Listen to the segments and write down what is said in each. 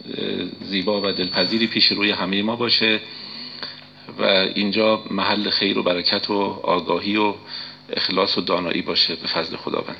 زیبا و دلپذیری پیش روی همه ما باشه و اینجا محل خیر و برکت و آگاهی و اخلاص و دانایی باشه به فضل خداوند.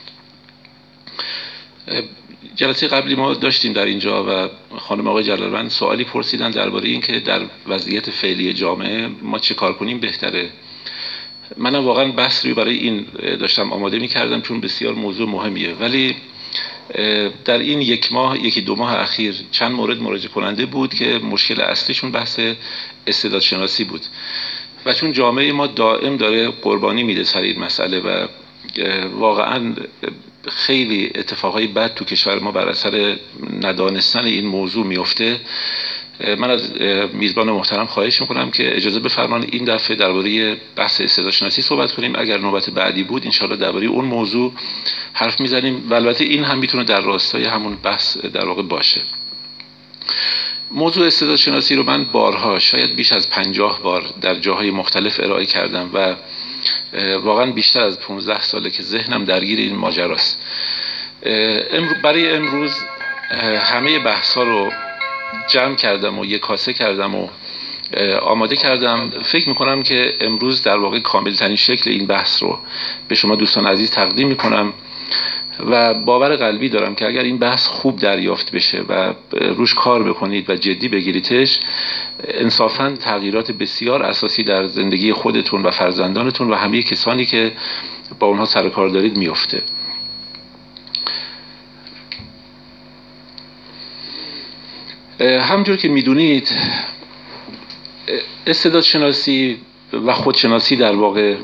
جلسه قبلی ما داشتیم در اینجا و خانم آقای جلالمند سوالی پرسیدن درباره این که در وضعیت فعلی جامعه ما چه کار کنیم بهتره. منم واقعا بحث رو برای این داشتم آماده می کردم چون بسیار موضوع مهمیه، ولی در این یکی دو ماه اخیر چند مورد مراجعه کننده بود که مشکل اصلیشون بحث استعداد شناسی بود و چون جامعه ما دائم داره قربانی میده سر این مسئله و واقعا خیلی اتفاقای بد تو کشور ما بر اثر ندانستن این موضوع میفته، من از میزبان محترم خواهش میکنم که اجازه بفرمان این دفعه درباره بحث استعداد شناسی صحبت کنیم. اگر نوبت بعدی بود انشالله درباره اون موضوع حرف میزنیم و البته این هم میتونه در راستای همون بحث در واقع باشه. موضوع استعداد شناسی رو من بارها شاید بیش از 50 بار در جاهای مختلف ارائه کردم و واقعا بیشتر از 15 ساله که ذهنم درگیر این ماجراست. برای امروز همه بحث‌ها رو جمع کردم و یک کاسه کردم و آماده کردم. فکر میکنم که امروز در واقع کاملترین شکل این بحث رو به شما دوستان عزیز تقدیم میکنم و باور قلبی دارم که اگر این بحث خوب دریافت بشه و روش کار بکنید و جدی بگیریدش، انصافاً تغییرات بسیار اساسی در زندگی خودتون و فرزندانتون و همه کسانی که با اونها سر و کار دارید میفته. همونجور که میدونید استعداد شناسی و خودشناسی در واقع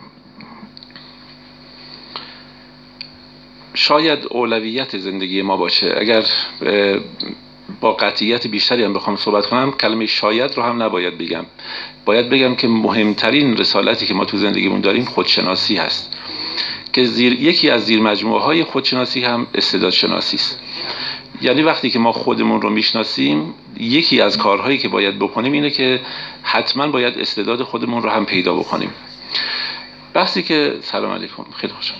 شاید اولویت زندگی ما باشه. اگر با قطعیت بیشتری هم بخوام صحبت کنم کلمه شاید رو هم نباید بگم، باید بگم که مهمترین رسالتی که ما تو زندگیمون داریم خودشناسی هست که یکی از زیر مجموعه های خودشناسی هم استعداد شناسی است. یعنی وقتی که ما خودمون رو میشناسیم یکی از کارهایی که باید بکنیم اینه که حتما باید استعداد خودمون رو هم پیدا بکنیم. بحثی که سلام علیکم، خیلی خوشم.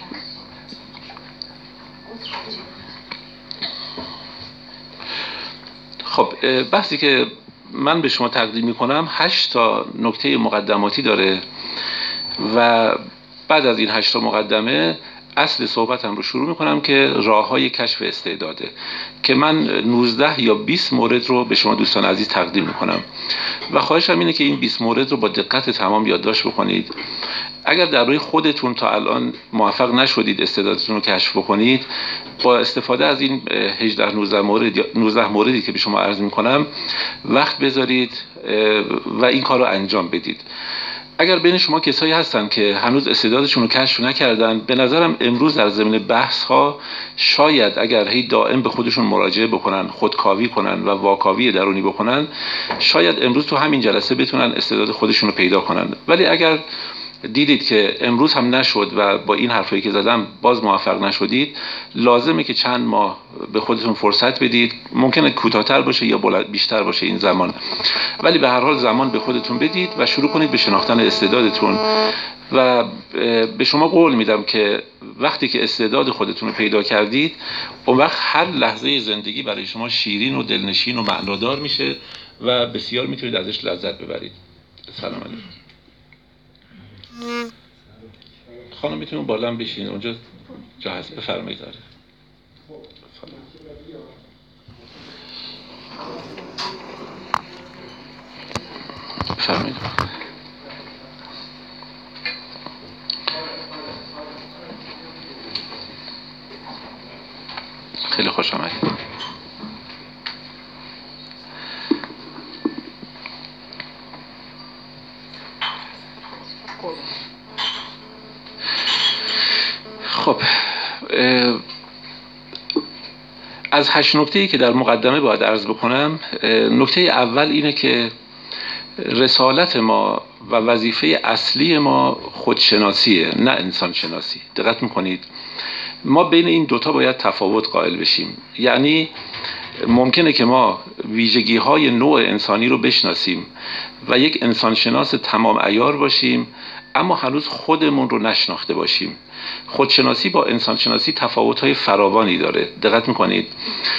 خب بحثی که من به شما تقدیم میکنم 8 تا نکته مقدماتی داره و بعد از این 8 تا مقدمه اصل صحبتم رو شروع میکنم که راههای کشف استعداده که من 19 یا 20 مورد رو به شما دوستان عزیز تقدیم میکنم و خواهشم اینه که این 20 مورد رو با دقت تمام یادداشت بکنید. اگر در روی خودتون تا الان موفق نشدید استعدادتون رو کشف بکنید، با استفاده از این 19 موردی که به شما عرض میکنم وقت بذارید و این کار رو انجام بدید. اگر بین شما کسایی هستن که هنوز استعدادشون رو کشف نکردن، به نظرم امروز در ضمن بحث ها شاید اگر هی دائم به خودشون مراجعه بکنن، خودکاوی کنن و واکاوی درونی بکنن، شاید امروز تو همین جلسه بتونن استعداد خودشون رو پیدا کنن. ولی اگر دیدید که امروز هم نشد و با این حرفایی که زدم باز موفق نشدید، لازمه که چند ماه به خودتون فرصت بدید. ممکنه کوتاه‌تر باشه یا بیشتر باشه این زمان، ولی به هر حال زمان به خودتون بدید و شروع کنید به شناختن استعدادتون و به شما قول میدم که وقتی که استعداد خودتون رو پیدا کردید، اون وقت هر لحظه زندگی برای شما شیرین و دلنشین و معنادار میشه و بسیار میتونید ازش لذت ببرید. سلام علیکم. خانم میتونیم بالا هم بشین، اونجا جا هست، بفرمایید. داره بفرمایید. خیلی خوش آمدید. خب از 8 نکته‌ای که در مقدمه باید عرض بکنم، نکته اول اینه که رسالت ما و وظیفه اصلی ما خودشناسیه، نه انسان شناسی. دقت میکنید ما بین این دوتا باید تفاوت قائل بشیم. یعنی ممکنه که ما ویژگی های نوع انسانی رو بشناسیم و یک انسان شناس تمام عیار باشیم، اما هنوز خودمون رو نشناخته باشیم. خودشناسی با انسان شناسی تفاوت‌های فراوانی داره. دقت میکنید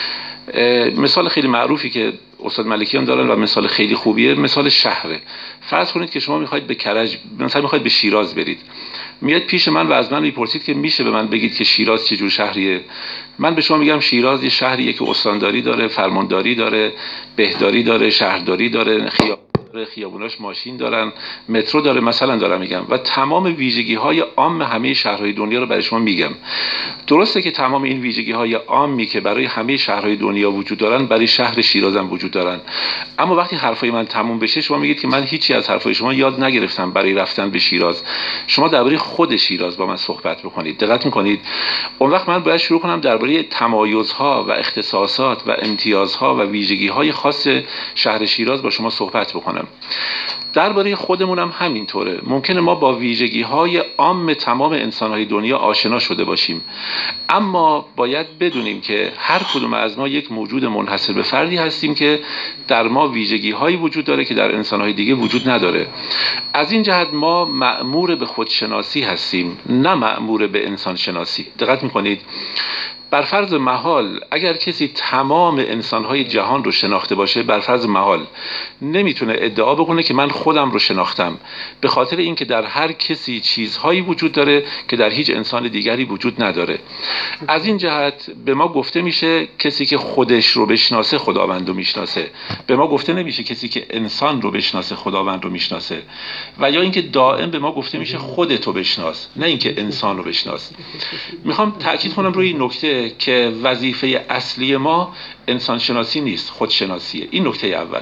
مثال خیلی معروفی که استاد ملکیان دارن و مثال خیلی خوبیه، مثال شهره. فرض کنید که شما میخواید به کرج، مثلا میخواید به شیراز برید، میاد پیش من و از من میپرسید که میشه به من بگید که شیراز چه جور شهریه؟ من به شما میگم شیراز یه شهریه که استانداری داره، فرمانداری داره، بهداری داره، شهرداری داره، خیابوناش ماشین دارن، مترو داره، مثلا دارم میگم، و تمام ویژگی های عام همه شهرهای دنیا رو برای شما میگم. درسته که تمام این ویژگی های عامی که برای همه شهرهای دنیا وجود دارن برای شهر شیراز هم وجود دارن، اما وقتی حرفای من تموم بشه شما میگید که من هیچی از حرفای شما یاد نگرفتم برای رفتن به شیراز. شما درباره خود شیراز با من صحبت بکنید. دقت میکنید؟ اون وقت من باید شروع کنم درباره تمایزها و اختصاصات و امتیازها و ویژگی‌های خاص شهر شیراز با شما صحبت بکنم. درباره خودمون هم همینطوره. ممکنه ما با ویژگی‌های عام تمام انسان‌های دنیا آشنا شده باشیم، اما باید بدونیم که هر کدوم از ما یک موجود منحصر به فردی هستیم که در ما ویژگی‌هایی وجود داره که در انسان‌های دیگه وجود نداره. از این جهت ما مأمور به خودشناسی هستیم، نه مأمور به انسان شناسی. دقت می‌کنید؟ بر فرض محال اگر کسی تمام انسان‌های جهان رو شناخته باشه، بر فرض محال نمیتونه ادعا بکنه که من خودم رو شناختم، به خاطر اینکه در هر کسی چیزهایی وجود داره که در هیچ انسان دیگری وجود نداره. از این جهت به ما گفته میشه کسی که خودش رو بشناسه خداوند رو میشناسه. به ما گفته نمیشه کسی که انسان رو بشناسه خداوند رو میشناسه. و یا اینکه دائم به ما گفته میشه خودتو بشناس، نه اینکه انسان رو بشناس. میخوام تاکید کنم روی این نکته که وظیفه اصلی ما انسان شناسی نیست، خودشناسیه. این نکته اول.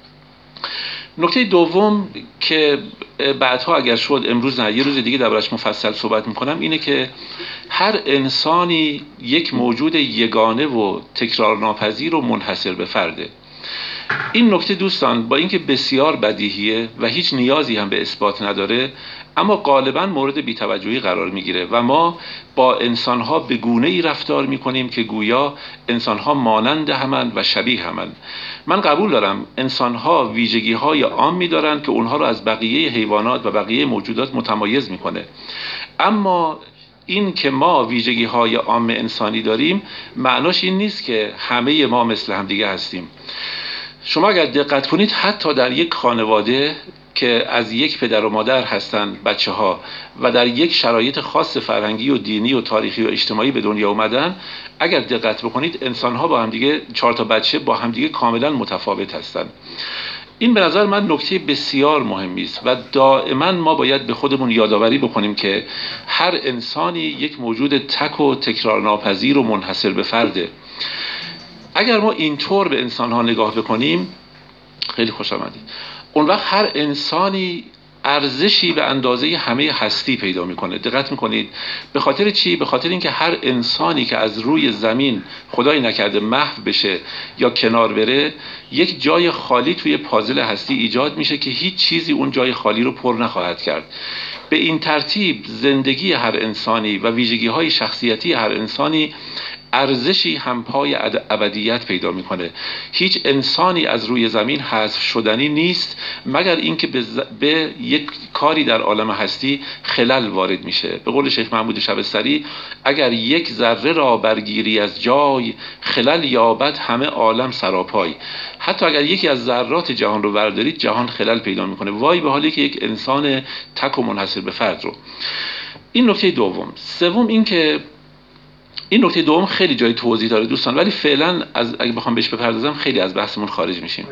نکته دوم که بعدها اگر شد امروز نه یه روز دیگه دربارش مفصل صحبت میکنم، اینه که هر انسانی یک موجود یگانه و تکرارناپذیر و منحصر به فرده. این نکته دوستان با اینکه بسیار بدیهیه و هیچ نیازی هم به اثبات نداره، اما غالبا مورد بی‌توجهی قرار میگیره و ما با انسانها به گونه‌ای رفتار میکنیم که گویا انسانها مانند همند و شبیه همند. من قبول دارم انسانها ویژگی‌های عامی دارن که اونها رو از بقیه حیوانات و بقیه موجودات متمایز میکنه، اما این که ما ویژگی‌های عام انسانی داریم معناش این نیست که همه ما مثل همدیگه هستیم. شما اگر دقت کنید حتی در یک خانواده که از یک پدر و مادر هستند بچه ها و در یک شرایط خاص فرهنگی و دینی و تاریخی و اجتماعی به دنیا اومدن، اگر دقت بکنید انسان ها با همدیگه، 4 تا بچه با همدیگه کاملا متفاوت هستند. این به نظر من نکته بسیار مهمی است و دائما ما باید به خودمون یادآوری بکنیم که هر انسانی یک موجود تک و تکرارناپذیر و منحصر به فرده. اگر ما اینطور به انسان‌ها نگاه بکنیم، خیلی خوش آمدید، اون وقت هر انسانی ارزشی به اندازه همه هستی پیدا میکنه. دقت میکنید؟ به خاطر چی؟ به خاطر اینکه هر انسانی که از روی زمین خدایی نکرده محو بشه یا کنار بره، یک جای خالی توی پازل هستی ایجاد میشه که هیچ چیزی اون جای خالی رو پر نخواهد کرد. به این ترتیب زندگی هر انسانی و ویژگی‌های شخصیتی هر انسانی ارزشی همپای ابدیت پیدا میکنه. هیچ انسانی از روی زمین حذف شدنی نیست مگر اینکه به یک کاری در عالم هستی خلل وارد میشه. به قول شیخ محمود شبستری، اگر یک ذره را برگیری از جای، خلل یابد همه عالم سراپای. حتی اگر یکی از ذرات جهان رو بردارید، جهان خلل پیدا میکنه. وای به حالی که یک انسان تک و منحصر به فرد رو. این نکته دوم. سوم این که این نکته دوم خیلی جای توضیح داره دوستان، ولی فعلا اگه بخوام بهش بپردازم خیلی از بحثمون خارج میشیم.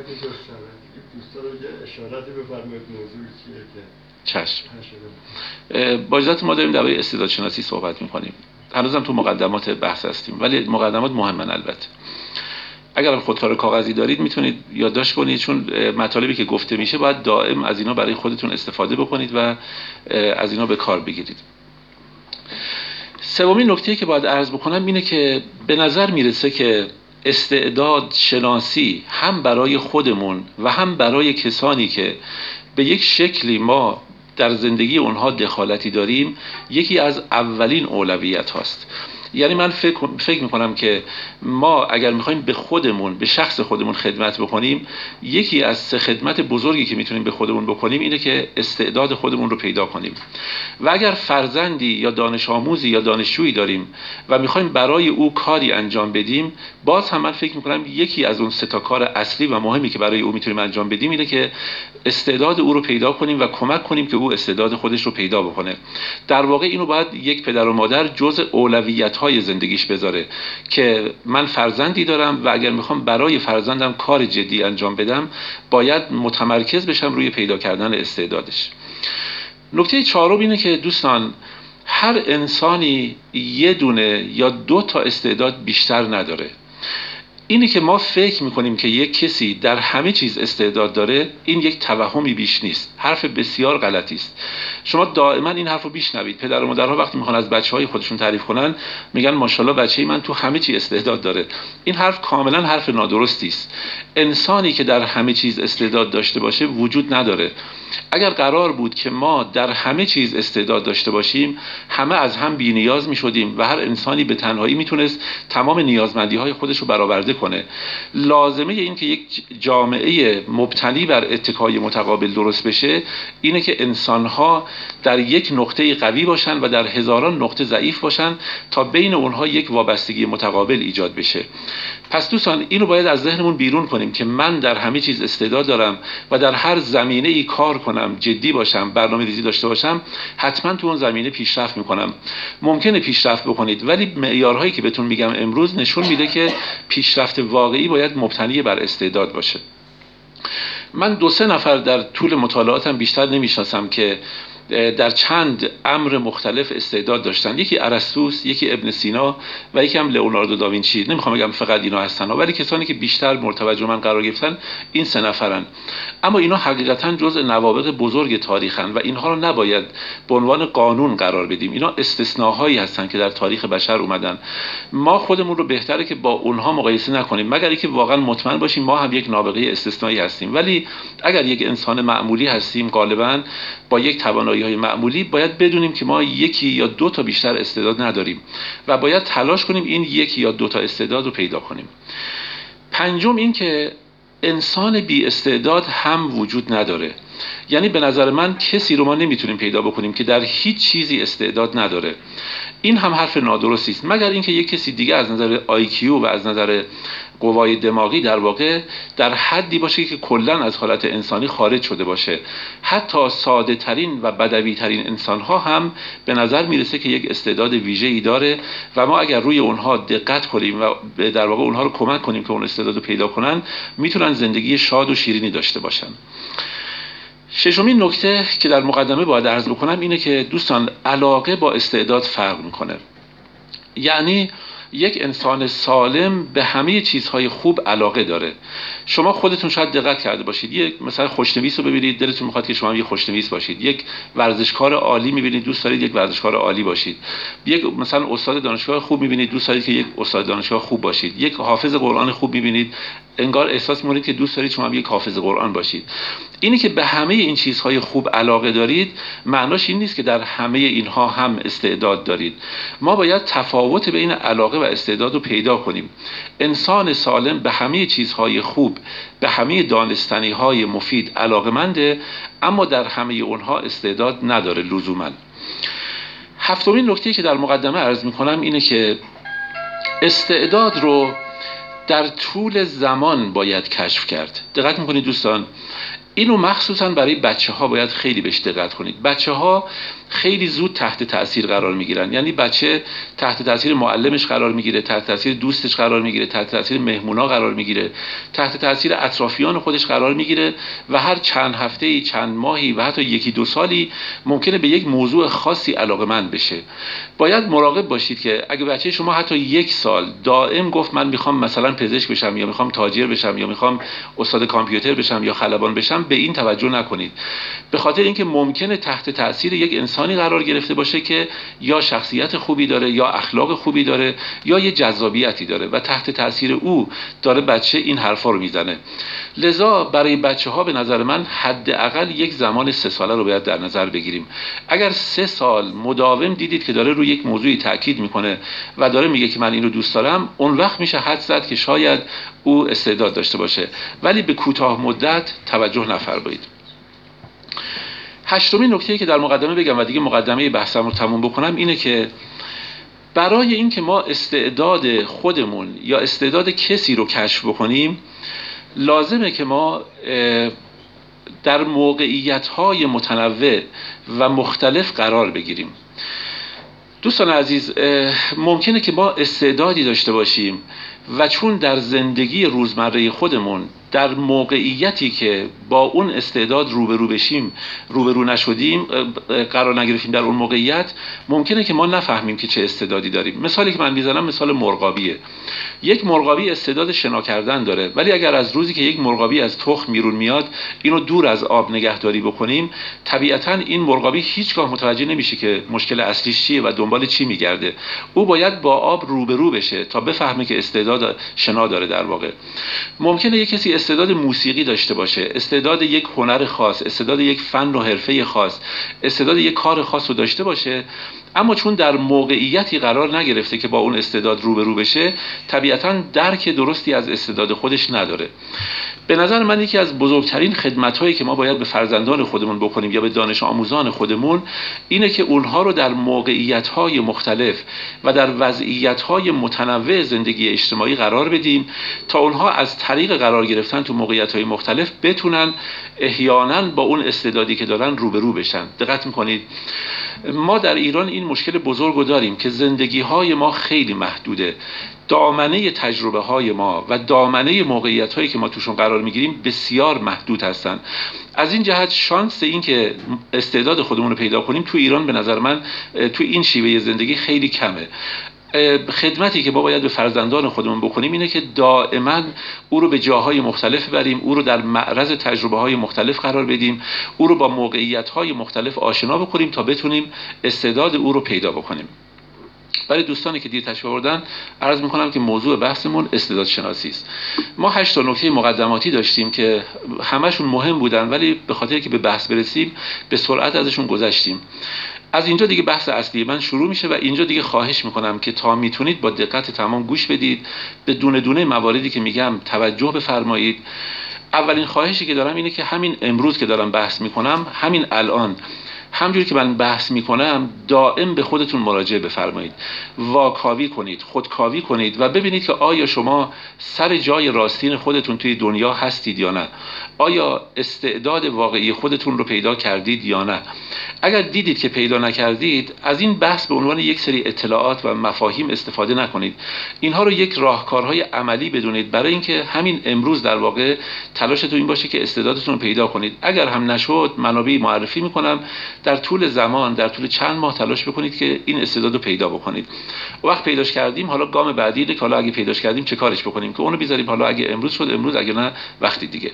دوستان رو اشاراتی بفرمایید موضوع چیه که چشم. با اجازهتون ما داریم درباره استعداد شناسی صحبت میکنیم. هنوزم تو مقدمات بحث هستیم، ولی مقدمات مهمن البته. اگر خودکار کاغذی دارید میتونید یادداشت کنید، چون مطالبی که گفته میشه باید دائم از اینا برای خودتون استفاده بکنید و از اینا به کار بگیرید. سومین نکته که باید عرض بکنم اینه که به نظر میرسه که استعداد شناسی هم برای خودمون و هم برای کسانی که به یک شکلی ما در زندگی اونها دخالتی داریم، یکی از اولین اولویت هاست. یعنی من فکر میکنم که ما اگر میخوایم به خودمون، به شخص خودمون خدمت بکنیم، یکی از 3 خدمت بزرگی که میتونیم به خودمون بکنیم اینه که استعداد خودمون رو پیدا کنیم. و اگر فرزندی یا دانش آموزی یا دانشجویی داریم و میخوایم برای او کاری انجام بدیم، باز هم من فکر میکنم یکی از اون 3 تا کار اصلی و مهمی که برای او میتونیم انجام بدیم اینه که استعداد او رو پیدا کنیم و کمک کنیم که او استعداد خودش رو پیدا بکنه. در واقع اینو باید یک پدر و مادر جزء اولویت‌های زندگیش بذاره که من فرزندی دارم و اگر میخوام برای فرزندم کار جدی انجام بدم، باید متمرکز بشم روی پیدا کردن استعدادش. نکته 4 اینه که دوستان، هر انسانی 1 دونه یا 2 تا استعداد بیشتر نداره. اینی که ما فکر میکنیم که یک کسی در همه چیز استعداد داره، این یک توهمی بیش نیست، حرف بسیار غلطی است. شما دائما این حرفو بشنوید. پدر و مادرها وقتی میخوان از بچهای خودشون تعریف کنن میگن ماشاءالله بچه‌ی من تو همه چی استعداد داره. این حرف کاملا حرف نادرستی است. انسانی که در همه چیز استعداد داشته باشه وجود نداره. اگر قرار بود که ما در همه چیز استعداد داشته باشیم، همه از هم بی‌نیاز می‌شدیم و هر انسانی به تنهایی میتونست تمام نیازمندی‌های خودش رو برآورده کنه. لازمه این که یک جامعه مبتنی بر اتکای متقابل درست بشه اینه که انسان‌ها در یک نقطه قوی باشن و در هزاران نقطه ضعیف باشن تا بین اونها یک وابستگی متقابل ایجاد بشه. پس دوستان، اینو باید از ذهنمون بیرون کنیم که من در همه چیز استعداد دارم و در هر زمینه‌ای کار کنم، جدی باشم، برنامه‌ریزی داشته باشم، حتما تو اون زمینه پیشرفت میکنم. ممکنه پیشرفت بکنید، ولی معیارهایی که بهتون میگم امروز نشون میده که پیشرفت واقعی باید مبتنی بر استعداد باشه. من 2-3 نفر در طول مطالعاتم بیشتر نمیشناسم که در چند امر مختلف استعداد داشتن. یکی ارسطوست، یکی ابن سینا و یکی هم لئوناردو داوینچی. نمیخوام بگم فقط اینا هستن، ولی کسانی که بیشتر مورد توجه من قرار گرفتن این 3 نفرن. اما اینا حقیقتا جزء نوابغ بزرگ تاریخن و اینها رو نباید به عنوان قانون قرار بدیم. اینا استثناهایی هستن که در تاریخ بشر اومدن. ما خودمون رو بهتره که با اونها مقایسه نکنیم، مگر اینکه واقعا مطمئن باشیم ما هم یک نابغه استثنایی هستیم. ولی اگر یک انسان معمولی هستیم، غالبا با یک توانایی‌های معمولی، باید بدونیم که ما 1 یا 2 تا بیشتر استعداد نداریم و باید تلاش کنیم این 1 یا 2 تا استعداد رو پیدا کنیم. 5 این که انسان بی استعداد هم وجود نداره. یعنی به نظر من کسی رو ما نمیتونیم پیدا بکنیم که در هیچ چیزی استعداد نداره. این هم حرف نادرستی است، مگر اینکه یک کسی دیگه از نظر IQ و از نظر قوای دماغی در واقع در حدی باشه که کلا از حالت انسانی خارج شده باشه. حتی ساده ترین و بدوی ترین انسان ها هم به نظر میرسه که یک استعداد ویژه‌ای داره و ما اگر روی اونها دقت کنیم و در واقع اونها رو کمک کنیم که اون استعداد رو پیدا کنن، میتونن زندگی شاد و شیرینی داشته باشن. 6 نکته که در مقدمه باید عرض بکنم اینه که دوستان، علاقه با استعداد فرق میکنه. یعنی یک انسان سالم به همه چیزهای خوب علاقه داره. شما خودتون شاید دقت کرده باشید، یک مثلا خوشنویس رو ببینید، دلتون میخواد که شما هم یک خوشنویس باشید. یک ورزشکار عالی میبینید، دوست دارید یک ورزشکار عالی باشید. یک مثلا استاد دانشگاه خوب میبینید، دوست دارید که یک استاد دانشگاه خوب باشید. یک حافظ قرآن خوب میبینید، انگار احساس می‌کنید که دوست دارید شما هم یک حافظ قرآن باشید. اینی که به همه این چیزهای خوب علاقه دارید، معناش این نیست که در همه اینها هم استعداد دارید. ما باید تفاوت بین علاقه و استعداد رو پیدا کنیم. انسان سالم به همه چیزهای خوب، به همه دانستنی‌های مفید علاقه‌منده، اما در همه اونها استعداد نداره لزوماً. 7 نکته که در مقدمه عرض می‌کنم اینه که استعداد رو در طول زمان باید کشف کرد. دقت می‌کنید دوستان، اینو مخصوصاً برای بچه‌ها باید خیلی بهش دقت کنید. بچه‌ها خیلی زود تحت تأثیر قرار میگیرن. یعنی بچه تحت تأثیر معلمش قرار میگیره، تحت تأثیر دوستش قرار میگیره، تحت تأثیر مهمونا قرار میگیره، تحت تأثیر اطرافیان خودش قرار میگیره و هر چند هفته‌ای، چند ماهی و حتی 1-2 سالی ممکنه به یک موضوع خاصی علاقه‌مند بشه. باید مراقب باشید که اگه بچه شما حتی 1 سال دائم گفت من میخوام مثلا پزشک بشم یا میخوام تاجر بشم یا میخوام استاد کامپیوتر بشم یا خلبان بشم، به این توجه نکنید. به خاطر اینکه ممکنه تحت تأثیر یک انسانی قرار گرفته باشه که یا شخصیت خوبی داره یا اخلاق خوبی داره یا یه جذابیتی داره و تحت تأثیر او داره بچه این حرفا رو میزنه. لذا برای بچه‌ها به نظر من حداقل یک زمان 3 ساله رو باید در نظر بگیریم. اگر 3 سال مداوم دیدید که داره روی یک موضوعی تاکید میکنه و داره میگه که من این رو دوست دارم، اون وقت میشه حدس زد که شاید او استعداد داشته باشه، ولی به کوتاه مدت توجه نفرمایید. هشتمین نکته‌ای که در مقدمه بگم و دیگه مقدمه بحثم رو تموم بکنم اینه که برای اینکه ما استعداد خودمون یا استعداد کسی رو کشف بکنیم، لازمه که ما در موقعیت‌های متنوع و مختلف قرار بگیریم. دوستان عزیز، ممکنه که ما استعدادی داشته باشیم و چون در زندگی روزمره خودمون در موقعیتی که با اون استعداد روبرو نشدیم، قرار نگرفتیم در اون موقعیت، ممکنه که ما نفهمیم که چه استعدادی داریم. مثالی که من میزنم مثال مرغابیه. یک مرغابی استعداد شنا کردن داره، ولی اگر از روزی که یک مرغابی از تخم بیرون میاد اینو دور از آب نگهداری بکنیم، طبیعتاً این مرغابی هیچگاه متوجه نمیشه که مشکل اصلیش چیه و دنبال چی میگرده. او باید با آب روبرو بشه تا بفهمه که استعداد شنا داره. در واقع ممکنه یک کسی استعداد موسیقی داشته باشه، استعداد یک هنر خاص، استعداد یک فن و حرفه خاص، استعداد یک کار خاص رو داشته باشه، اما چون در موقعیتی قرار نگرفته که با اون استعداد روبرو بشه، طبیعتاً درک درستی از استعداد خودش نداره. به نظر من یکی از بزرگترین خدمت‌هایی که ما باید به فرزندان خودمون بکنیم یا به دانش آموزان خودمون اینه که اونها رو در موقعیت‌های مختلف و در وضعیت‌های متنوع زندگی اجتماعی قرار بدیم تا اونها از طریق قرار گرفتن تو موقعیت‌های مختلف بتونن احیانا با اون استعدادی که دارن روبرو بشن. دقت می‌کنید ما در ایران این مشکل بزرگ رو داریم که زندگی‌های ما خیلی محدوده. دامنه تجربه های ما و دامنه موقعیت هایی که ما توشون قرار میگیریم بسیار محدود هستن. از این جهت شانس این که استعداد خودمون رو پیدا کنیم تو ایران به نظر من تو این شیوه زندگی خیلی کمه. خدمتی که ما باید به فرزندان خودمون بکنیم اینه که دائما او رو به جاهای مختلف بریم، او رو در معرض تجربه های مختلف قرار بدیم، او رو با موقعیت های مختلف آشنا بکنیم تا بتونیم استعداد او رو پیدا بکنیم. برای دوستانی که دیر تشریف آوردن عرض میکنم که موضوع بحثمون استعداد شناسی است. ما 8 تا نکته مقدماتی داشتیم که همشون مهم بودن، ولی به خاطر که به بحث برسیم به سرعت ازشون گذشتیم. از اینجا دیگه بحث اصلی من شروع میشه و اینجا دیگه خواهش میکنم که تا میتونید با دقت تمام گوش بدید، به دونه دونه مواردی که میگم توجه بفرمایید. اولین خواهشی که دارم اینه که همین امروز که دارم بحث میکنم، همین الان همجوری که من بحث میکنم دائم به خودتون مراجعه بفرمایید، واکاوی کنید، خودکاوی کنید و ببینید که آیا شما سر جای راستین خودتون توی دنیا هستید یا نه، آیا استعداد واقعی خودتون رو پیدا کردید یا نه. اگر دیدید که پیدا نکردید، از این بحث به عنوان یک سری اطلاعات و مفاهیم استفاده نکنید، اینها رو یک راهکارهای عملی بدونید برای اینکه همین امروز در واقع تلاشتون این باشه که استعدادتون رو پیدا کنید. اگر هم نشد منابعی معرفی میکنم، در طول زمان، در طول چند ماه تلاش بکنید که این استعداد رو پیدا بکنید. وقت پیداش کردیم حالا گام بعدی اینه که حالا اگه پیداش کردیم چه کارش بکنیم، که اونو بذاریم حالا اگه امروز شد امروز، اگه نه وقتی دیگه.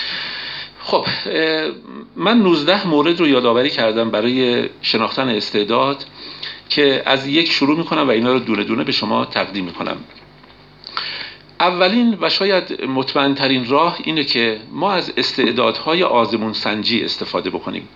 خب من 19 مورد رو یادآوری کردم برای شناختن استعداد که از یک شروع میکنم و اینا رو دونه دونه به شما تقدیم میکنم. اولین و شاید مطمئن ترین راه اینه که ما از استعدادهای آزمون سنجی استفاده بکنیم.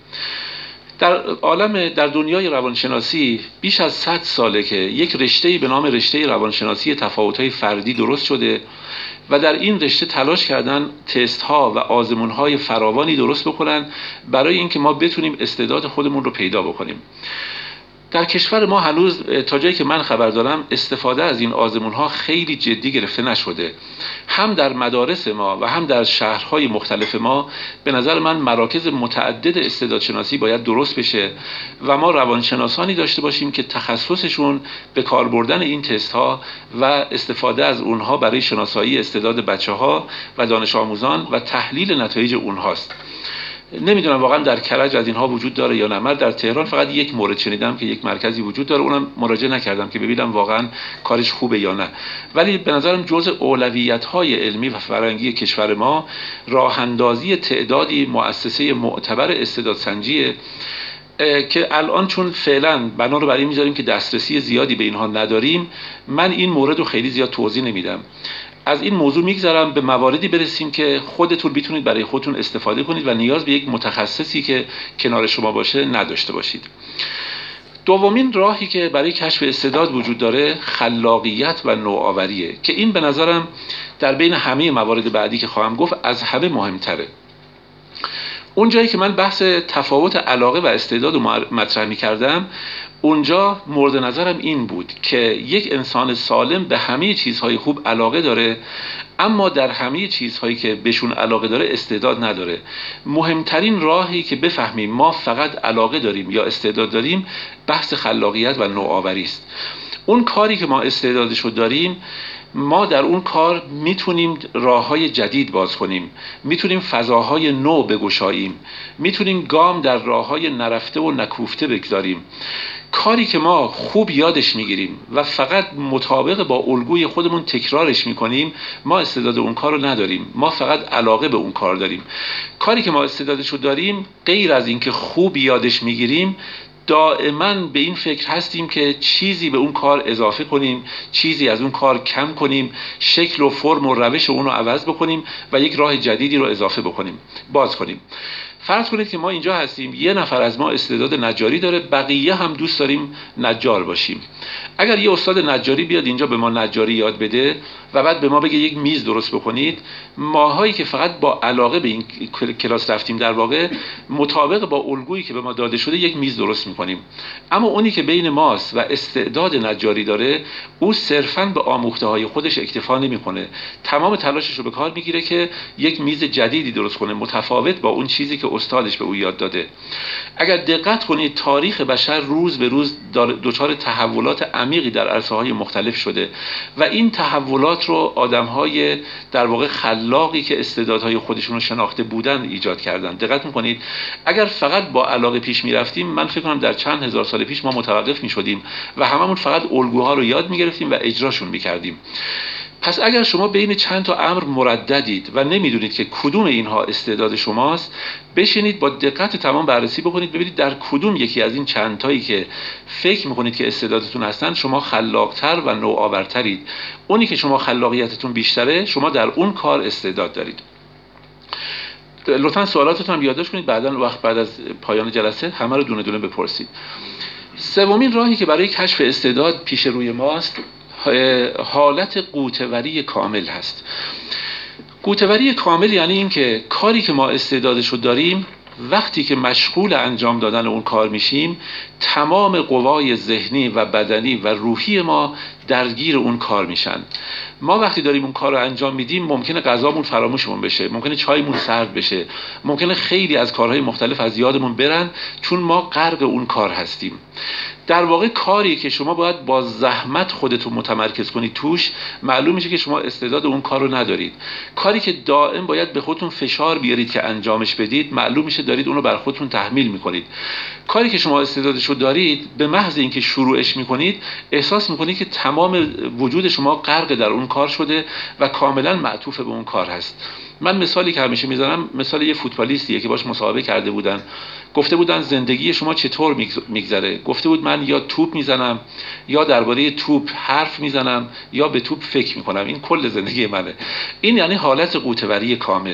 در دنیای روانشناسی بیش از 100 ساله که یک رشته‌ای به نام رشته روانشناسی تفاوت‌های فردی درست شده و در این رشته تلاش کردن تست‌ها و آزمون‌های فراوانی درست بکنن برای اینکه ما بتونیم استعداد خودمون رو پیدا بکنیم. در کشور ما هنوز تا جایی که من خبر دارم استفاده از این آزمون‌ها خیلی جدی گرفته نشده. هم در مدارس ما و هم در شهرهای مختلف ما به نظر من مراکز متعدد استعدادشناسی باید درست بشه و ما روانشناسانی داشته باشیم که تخصصشون به کار بردن این تست‌ها و استفاده از اونها برای شناسایی استعداد بچه‌ها و دانش آموزان و تحلیل نتایج اونهاست. نمیدونم واقعا در کرج از اینها وجود داره یا نه. من در تهران فقط یک مورد شنیدم که یک مرکزی وجود داره، اونم مراجعه نکردم که ببینم واقعا کارش خوبه یا نه. ولی به نظرم جزء اولویت‌های علمی و فرهنگی کشور ما راه اندازی تعدادی مؤسسه معتبر استعدادسنجیه که الان چون فعلا بنا رو برای میذاریم که دسترسی زیادی به اینها نداریم، من این مورد رو خیلی زیاد توضیح نمیدم. از این موضوع میگذرم، به مواردی برسیم که خودتون میتونید برای خودتون استفاده کنید و نیاز به یک متخصصی که کنار شما باشه نداشته باشید. دومین راهی که برای کشف استعداد وجود داره خلاقیت و نوآوریه که این به نظرم در بین همه موارد بعدی که خواهم گفت از همه مهمتره. اون جایی که من بحث تفاوت علاقه و استعداد رو مطرح می‌کردم، اونجا مورد نظرم این بود که یک انسان سالم به همه چیزهای خوب علاقه داره، اما در همه چیزهایی که بهشون علاقه داره استعداد نداره. مهمترین راهی که بفهمیم ما فقط علاقه داریم یا استعداد داریم بحث خلاقیت و نوآوری است. اون کاری که ما استعدادشو داریم، ما در اون کار میتونیم راههای جدید باز کنیم، میتونیم فضاهای نو بگشاییم، میتونیم گام در راههای نرفته و نکوفته بگذاریم. کاری که ما خوب یادش میگیریم و فقط مطابق با الگوی خودمون تکرارش میکنیم، ما استعداد اون کار رو نداریم، ما فقط علاقه به اون کار داریم. کاری که ما استعدادش رو داریم، غیر از این که خوب یادش میگیریم، دائما به این فکر هستیم که چیزی به اون کار اضافه کنیم، چیزی از اون کار کم کنیم، شکل و فرم و روش اون رو عوض بکنیم و یک راه جدیدی رو اضافه بکنیم، باز کنیم. فرض کنید که ما اینجا هستیم، یه نفر از ما استعداد نجاری داره، بقیه هم دوست داریم نجار باشیم. اگر یه استاد نجاری بیاد اینجا به ما نجاری یاد بده و بعد به ما بگه یک میز درست بکنید، ماهایی که فقط با علاقه به این کلاس رفتیم در واقع مطابق با الگویی که به ما داده شده یک میز درست میکنیم. اما اونی که بین ماست و استعداد نجاری داره، او صرفاً به آموخته های خودش اکتفا نمیکنه، تمام تلاشش رو به کار میگیره که یک میز جدیدی درست کنه متفاوت با اون چیزی که استادش به او یاد داده. اگر دقت کنید تاریخ بشر روز به روز دچار تحولات عمیقی در عرصه‌های مختلف شده و این تحولات رو آدم‌های در واقع خلاقی که استعدادهای خودشون رو شناخته بودن ایجاد کردن. دقت می‌کنید اگر فقط با علاقه پیش می‌رفتیم، من فکر کنم در چند هزار سال پیش ما متوقف می‌شدیم و هممون فقط الگوها رو یاد می‌گرفتیم و اجراشون می‌کردیم. پس اگر شما بین چند تا امر مرددید و نمیدونید که کدوم اینها استعداد شماست، بشینید با دقت تمام بررسی بکنید، ببینید در کدوم یکی از این چند تایی که فکر میکنید که استعدادتون هستن شما خلاقتر و نوآورترید. اونی که شما خلاقیتتون بیشتره، شما در اون کار استعداد دارید. لطفاً سوالاتتون هم یادداشت کنید، بعد از پایان جلسه همه رو دونه دونه بپرسید. سومین راهی که برای کشف استعداد پیش روی ماست حالت قوطه‌وری کامل هست. قوطه‌وری کامل یعنی این که کاری که ما استعدادشو داریم، وقتی که مشغول انجام دادن اون کار میشیم، تمام قوای ذهنی و بدنی و روحی ما درگیر اون کار میشن. ما وقتی داریم اون کار رو انجام میدیم، ممکنه غذامون فراموشمون بشه، ممکنه چایمون سرد بشه، ممکنه خیلی از کارهای مختلف از یادمون برن، چون ما غرق اون کار هستیم. در واقع کاری که شما باید با زحمت خودتون متمرکز کنید توش، معلوم میشه که شما استعداد اون کار رو ندارید. کاری که دائم باید به خودتون فشار بیارید که انجامش بدید، معلوم میشه دارید اون رو بر خودتون تحمیل میکنید. کاری که شما استعدادش رو دارید، به محض اینکه شروعش میکنید احساس میکنید که تمام وجود شما غرق در اون کار شده و کاملا معطوف به اون کار هست. من مثالی که همیشه میزنم مثال یه فوتبالیستیه که باش مسابقه کرده بودن. گفته بودن زندگی شما چطور میگذره؟ گفته بود من یا توپ میزنم، یا درباره توپ حرف میزنم، یا به توپ فکر میکنم. این کل زندگی منه. این یعنی حالت قوطه‌وری کامل.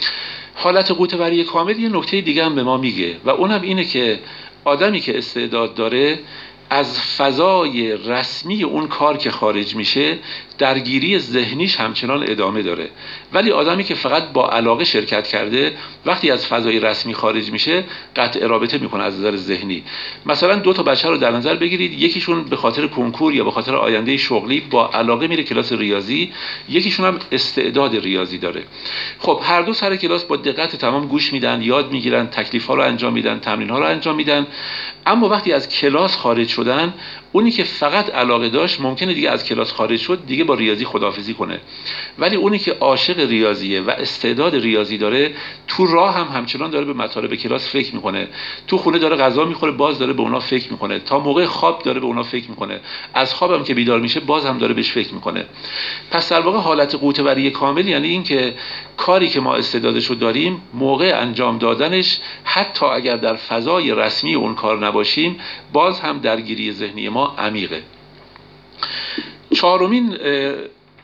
حالت قوطه‌وری کامل یه نکته دیگه هم به ما میگه و اونم اینه که آدمی که استعداد داره از فضای رسمی اون کار که خارج میشه درگیری ذهنیش همچنان ادامه داره، ولی آدمی که فقط با علاقه شرکت کرده وقتی از فضای رسمی خارج میشه قطع رابطه میکنه از نظر ذهنی. مثلا دو تا بچه رو در نظر بگیرید، یکیشون به خاطر کنکور یا به خاطر آینده شغلی با علاقه میره کلاس ریاضی، یکیشون هم استعداد ریاضی داره. خب هر دو سر کلاس با دقت تمام گوش میدن، یاد میگیرن، تکلیف ها رو انجام میدن، تمرین ها رو انجام میدن، اما وقتی از کلاس خارج شدن، اونی که فقط علاقه داشت ممکنه دیگه از کلاس خارج شد، دیگه با ریاضی خداحافظی کنه، ولی اونی که عاشق ریاضیه و استعداد ریاضی داره تو راه هم همچنان داره به مطالب کلاس فکر میکنه، تو خونه داره غذا میخوره باز داره به اونا فکر میکنه، تا موقع خواب داره به اونا فکر میکنه، از خوابم که بیدار میشه باز هم داره بهش فکر میکنه. پس در واقع حالت قوطه‌وری کامل یعنی این که کاری که ما استعدادشو داریم موقع انجام دادنش حتی اگر در فضای رسمی اون کار نباشیم باز هم درگیری ذهنی ما عمیقه. چهارمین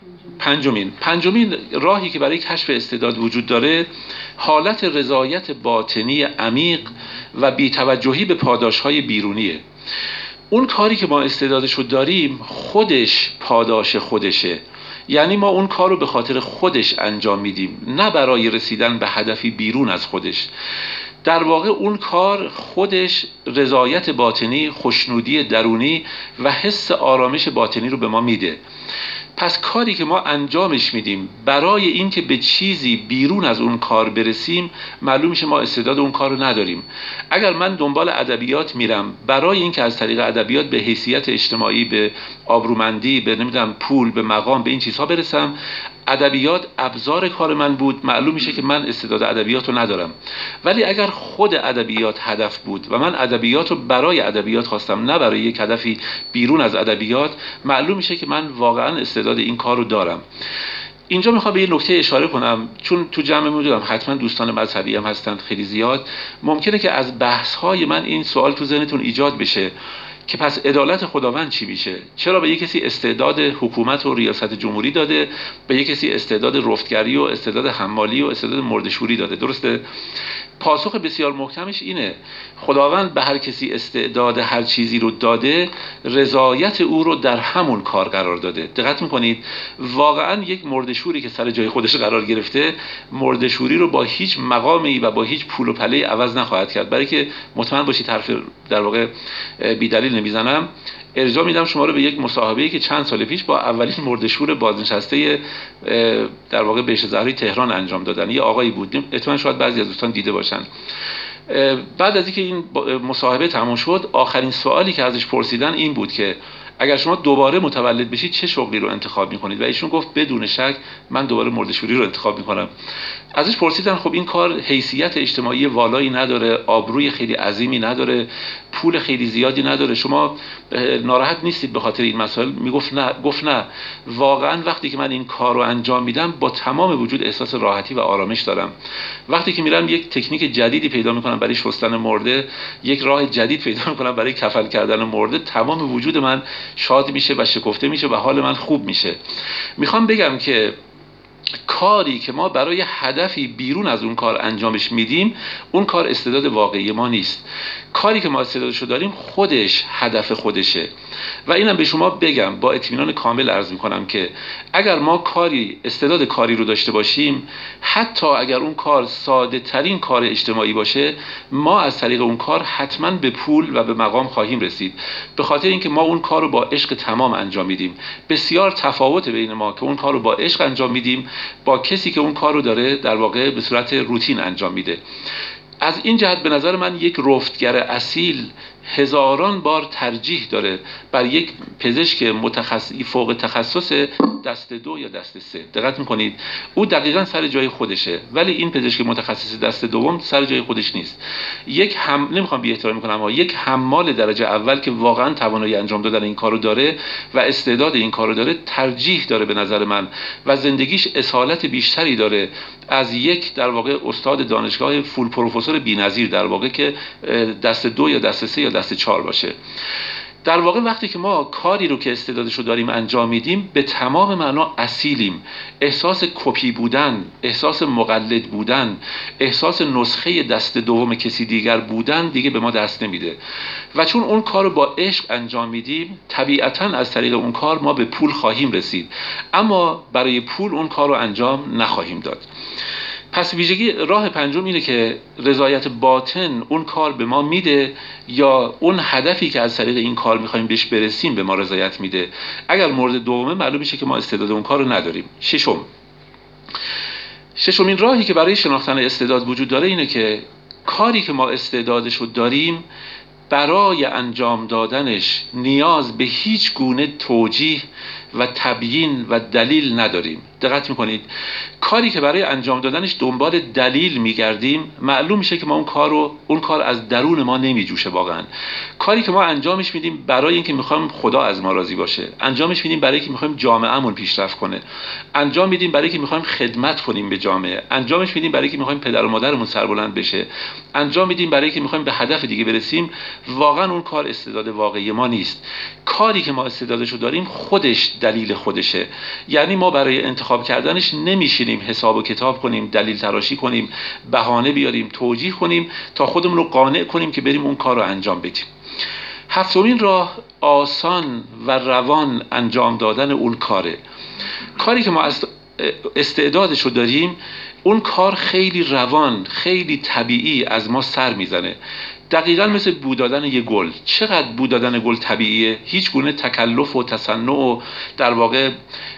پنجمین راهی که برای کشف استعداد وجود داره حالت رضایت باطنی عمیق و بی‌توجهی به پاداش‌های بیرونیه. اون کاری که ما استعدادشو داریم خودش پاداش خودشه، یعنی ما اون کار رو به خاطر خودش انجام میدیم، نه برای رسیدن به هدفی بیرون از خودش. در واقع اون کار خودش رضایت باطنی، خوشنودی درونی و حس آرامش باطنی رو به ما میده. پس کاری که ما انجامش میدیم برای اینکه به چیزی بیرون از اون کار برسیم، معلوم میشه ما استعداد اون کار رو نداریم. اگر من دنبال ادبیات میرم برای اینکه از طریق ادبیات به حیثیت اجتماعی، به آبرومندی، به نمیدونم پول، به مقام، به این چیزها برسم، ادبیات ابزار کار من بود، معلوم میشه که من استعداد ادبیات رو ندارم. ولی اگر خود ادبیات هدف بود و من ادبیات رو برای ادبیات خواستم، نه برای یک هدفی بیرون از ادبیات، معلوم میشه که من واقعا استعداد این کار رو دارم. اینجا میخوام به یه نکته اشاره کنم، چون تو جمع میدونم حتما دوستان مذهبی هم هستند خیلی زیاد، ممکنه که از بحث‌های من این سوال تو ذهنتون ایجاد بشه که پس عدالت خداوند چی میشه؟ چرا به یک کسی استعداد حکومت و ریاست جمهوری داده، به یک کسی استعداد رفتگری و استعداد حمالی و استعداد مرده‌شوری داده؟ درسته؟ پاسخ بسیار محکمش اینه، خداوند به هر کسی استعداد هر چیزی رو داده، رضایت او رو در همون کار قرار داده. دقت میکنید واقعا یک مرده‌شوری که سر جای خودش قرار گرفته، مرده‌شوری رو با هیچ مقامی و با هیچ پول و پله عوض نخواهد کرد. برای که مطمئن باشید حرف در واقع بی دلیل نمیزنم، ارجاع میدم شما رو به یک مصاحبه‌ای که چند سال پیش با اولین مرده‌شور بازنشسته در واقع بهشت زهرای تهران انجام دادن. یه آقایی بود، احتمالاً شاید بعضی از دوستان دیده باشن. بعد از اینکه این مصاحبه تموم شد، آخرین سوالی که ازش پرسیدن این بود که اگر شما دوباره متولد بشید چه شغلی رو انتخاب میکنید؟ و ایشون گفت بدون شک من دوباره مرده‌شوری رو انتخاب میکنم. ازش پرسیدن خب این کار حیثیت اجتماعی والایی نداره، آبروی خیلی عظیمی نداره، پول خیلی زیادی نداره، شما ناراحت نیستید به خاطر این مسائل؟ میگفت نه. گفت نه، واقعا وقتی که من این کار رو انجام میدم با تمام وجود احساس راحتی و آرامش دارم. وقتی که میرم یک تکنیک جدیدی پیدا میکنم برای شستن مرده، یک راه جدید پیدا میکنم برای کفن کردن مرده، تمام وجود من شاد میشه و شکفته میشه و حال من خوب میشه. میخوام بگم که کاری که ما برای هدفی بیرون از اون کار انجامش میدیم، اون کار استعداد واقعی ما نیست. کاری که ما استعدادشو داریم خودش هدف خودشه. و اینم به شما بگم با اطمینان کامل عرض میکنم که اگر ما استعداد کاری رو داشته باشیم، حتی اگر اون کار ساده ترین کار اجتماعی باشه، ما از طریق اون کار حتما به پول و به مقام خواهیم رسید، به خاطر اینکه ما اون کار رو با عشق تمام انجام میدیم. بسیار تفاوت بین ما که اون کار رو با عشق انجام میدیم با کسی که اون کار رو داره در واقع به صورت روتین انجام میده. از این جهت به نظر من یک رفتگر اصیل هزاران بار ترجیح داره بر یک پزشک متخصص فوق تخصص دست 2 یا دست 3. دقت میکنید او دقیقاً سر جای خودشه، ولی این پزشک متخصص دست دوم سر جای خودش نیست. نمیخوام بی احترامی کنم اما یک حمال درجه اول که واقعاً توانایی انجام دادن این کارو داره و استعداد این کارو داره، ترجیح داره به نظر من و زندگیش اصالت بیشتری داره از یک در واقع استاد دانشگاه فول پروفسور بی‌نظیر در واقع که دست 2 یا دست 3 یا دست 4 باشه. در واقع وقتی که ما کاری رو که استعدادشو داریم انجام میدیم، به تمام معنا اصیلیم. احساس کپی بودن، احساس مقلد بودن، احساس نسخه دست دوم کسی دیگر بودن دیگه به ما دست نمیده. و چون اون کار رو با عشق انجام میدیم، طبیعتاً از طریق اون کار ما به پول خواهیم رسید، اما برای پول اون کار رو انجام نخواهیم داد. پس ویژگی راه پنجم اینه که رضایت باطن اون کار به ما میده یا اون هدفی که از طریق این کار میخوایم بهش برسیم به ما رضایت میده. اگر مورد دومه معلوم میشه که ما استعداد اون کار رو نداریم. ششمین راهی که برای شناختن استعداد وجود داره اینه که کاری که ما استعدادش رو داریم برای انجام دادنش نیاز به هیچ گونه توجیه و تبیین و دلیل نداریم. دقت میکنید کاری که برای انجام دادنش دنبال دلیل میگردیم، معلوم میشه که ما اون کار از درون ما نمیجوشه. واقعا کاری که ما انجامش میدیم برای اینکه میخوایم خدا از ما راضی باشه، انجامش میدیم برای اینکه میخوایم جامعهمون پیشرفت کنه، انجام میدیم برای اینکه میخوایم خدمت کنیم به جامعه، انجامش میدیم برای اینکه میخوایم پدر و مادرمون سربلند بشه، انجام میدیم برای اینکه میخوایم به هدف دیگه برسیم، واقعا اون کار استعداد واقعی ما نیست. کاری که ما استعدادشو داریم خودش دلیل خودشه. یعنی ما برای انتخاب کردنش نمیشینیم حساب و کتاب کنیم، دلیل تراشی کنیم، بهانه بیاریم، توجیه کنیم تا خودمون رو قانع کنیم که بریم اون کار رو انجام بدیم. هفتمین راه آسان و روان انجام دادن اون کاره. کاری که ما استعدادش رو داریم، اون کار خیلی روان، خیلی طبیعی از ما سر میزنه. دقیقاً مثل بو دادن یه گل. چقدر بو دادن گل طبیعیه، هیچ گونه تکلف و تصنع و در واقع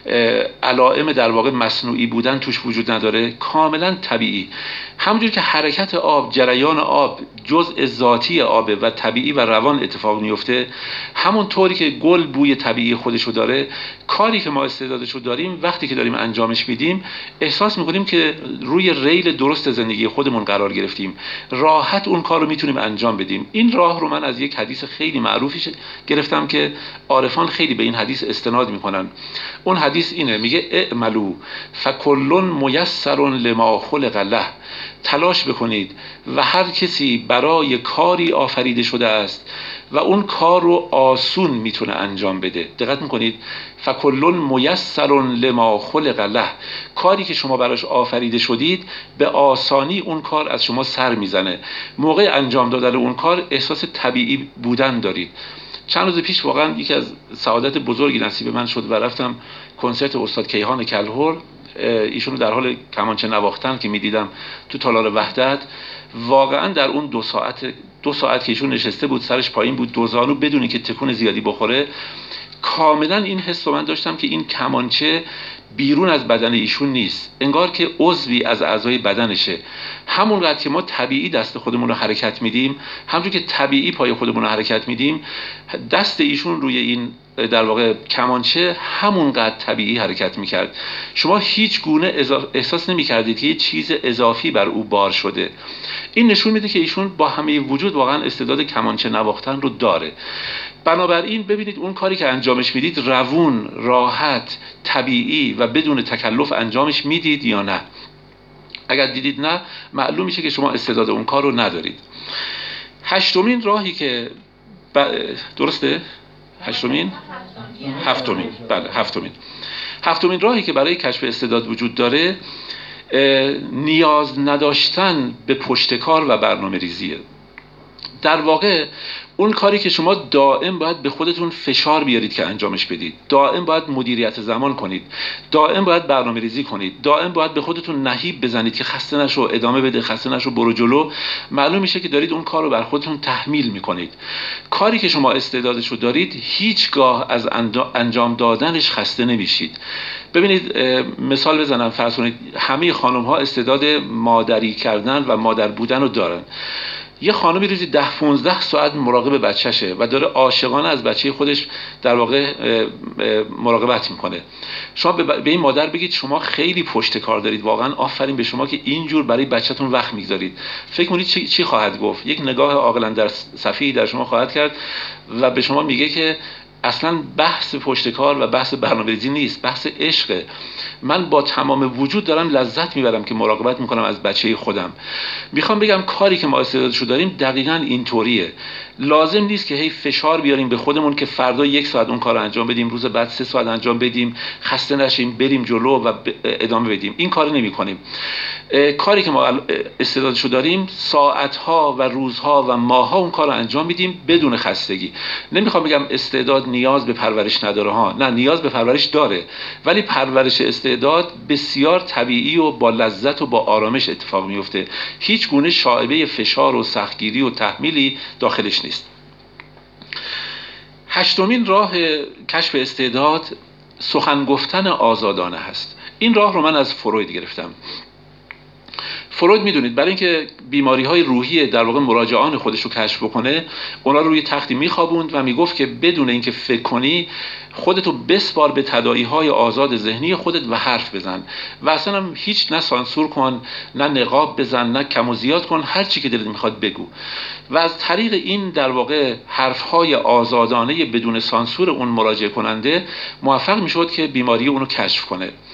علائم در واقع مصنوعی بودن توش وجود نداره، کاملا طبیعی. همونجور که حرکت آب، جریان آب جزء ذاتی آبه و طبیعی و روان اتفاق میفته، همون طوری که گل بوی طبیعی خودشو داره، کاری که ما استعدادشو داریم وقتی که داریم انجامش میدیم احساس میکنیم که روی ریل درست زندگی خودمون قرار گرفتیم، راحت اون کار رو میتونیم انجام بدیم. این راه رو من از یک حدیث خیلی معروفی گرفتم که عارفان خیلی به این حدیث استناد میکنن. اون حدیث اینه، میگه اعملوا فکل میسر لما خلق له. تلاش بکنید و هر کسی برای کاری آفریده شده است و اون کار رو آسون میتونه انجام بده. دقت میکنید، فکل میسر لما خلق له، کاری که شما براش آفریده شدید به آسانی اون کار از شما سر میزنه. موقع انجام دادن اون کار احساس طبیعی بودن دارید. چند روز پیش واقعا یکی از سعادت بزرگی نصیب من شد و رفتم کنسرت استاد کیهان کلهر. ایشون رو در حال کمانچه نواختن که میدیدم تو تالار وحدت. واقعا در اون دو ساعت که ایشون نشسته بود، سرش پایین بود، دو زانو بدونی که تکون زیادی بخوره، کاملا این حس رو من داشتم که این کمانچه بیرون از بدن ایشون نیست، انگار که عضوی از اعضای بدنشه. همونقدر که ما طبیعی دست خودمون رو حرکت میدیم، همونجور که طبیعی پای خودمون رو حرکت میدیم، دست ایشون روی این در واقع کمانچه همونقدر طبیعی حرکت میکرد. شما هیچ گونه احساس نمیکردید که یه چیز اضافی بر او بار شده. این نشون میده که ایشون با همه وجود واقعا استعداد کمانچه نواختن رو داره. بنابراین ببینید اون کاری که انجامش میدید روون، راحت، طبیعی و بدون تکلف انجامش میدید یا نه. اگر دیدید نه، معلوم میشه که شما استعداد اون کار رو ندارید. هشتمین راهی که درسته؟ هفتمین راهی که برای کشف استعداد وجود داره، نیاز نداشتن به پشتکار و برنامه ریزیه. در واقع اون کاری که شما دائم باید به خودتون فشار بیارید که انجامش بدید، دائم باید مدیریت زمان کنید، دائم باید برنامه ریزی کنید، دائم باید به خودتون نهیب بزنید که خسته نشو، ادامه بده، خسته نشو، برو جلو. معلوم میشه که دارید اون کار رو بر خودتون تحمیل میکنید. کاری که شما استعدادش رو دارید هیچگاه از انجام دادنش خسته نمیشید. ببینید مثال بزنم، فرض کنید همه خانم ها استعداد مادری کردن و مادر بودن رو دارن. یه خانمی روزی 10-15 ساعت مراقب بچه‌شه و داره عاشقانه از بچه خودش در واقع مراقبت میکنه. شما به این مادر بگید شما خیلی پشت کار دارید، واقعا آفرین به شما که اینجور برای بچه‌تون وقت میگذارید. فکر کنید چی خواهد گفت؟ یک نگاه عاقلانه در صفی در شما خواهد کرد و به شما میگه که اصلا بحث پشتکار و بحث برنامه‌ریزی نیست، بحث عشقه. من با تمام وجود دارم لذت میبرم که مراقبت میکنم از بچه خودم. میخوام بگم کاری که ما استعدادشو داریم دقیقاً اینطوریه. لازم نیست که هی فشار بیاریم به خودمون که فردا 1 ساعت اون کار رو انجام بدیم، روز بعد 3 ساعت انجام بدیم، خسته نشیم، بریم جلو و ادامه بدیم. این کارو نمی‌کنیم. کاری که ما استعدادشو داریم ساعت‌ها و روزها و ماه‌ها اون کار رو انجام میدیم بدون خستگی. نمیخوام بگم استعداد نیاز به پرورش نداره ها، نه، نیاز به پرورش داره، ولی پرورش استعداد بسیار طبیعی و با لذت و با آرامش اتفاق میفته. هیچ گونه شائبه فشار و سختگیری و تحمیلی داخلش نیست. هشتمین راه کشف استعداد سخن گفتن آزادانه هست. این راه رو من از فروید گرفتم. فروید میدونید برای اینکه بیماری‌های روحی در واقع مراجعان خودش رو کشف بکنه، اونا رو روی تختی میخوابوند و میگفت که بدون اینکه فکر کنی خودتو بسپار به تداعی‌های آزاد ذهنی خودت و حرف بزن و اصلا هم هیچ نه سانسور کن، نه نقاب بزن، نه کم و زیاد کن، هر چی که دلت میخواد بگو. و از طریق این در واقع حرف‌های آزادانه بدون سانسور اون مراجعه کننده موفق میشد که بیماری اونو کشف کنه.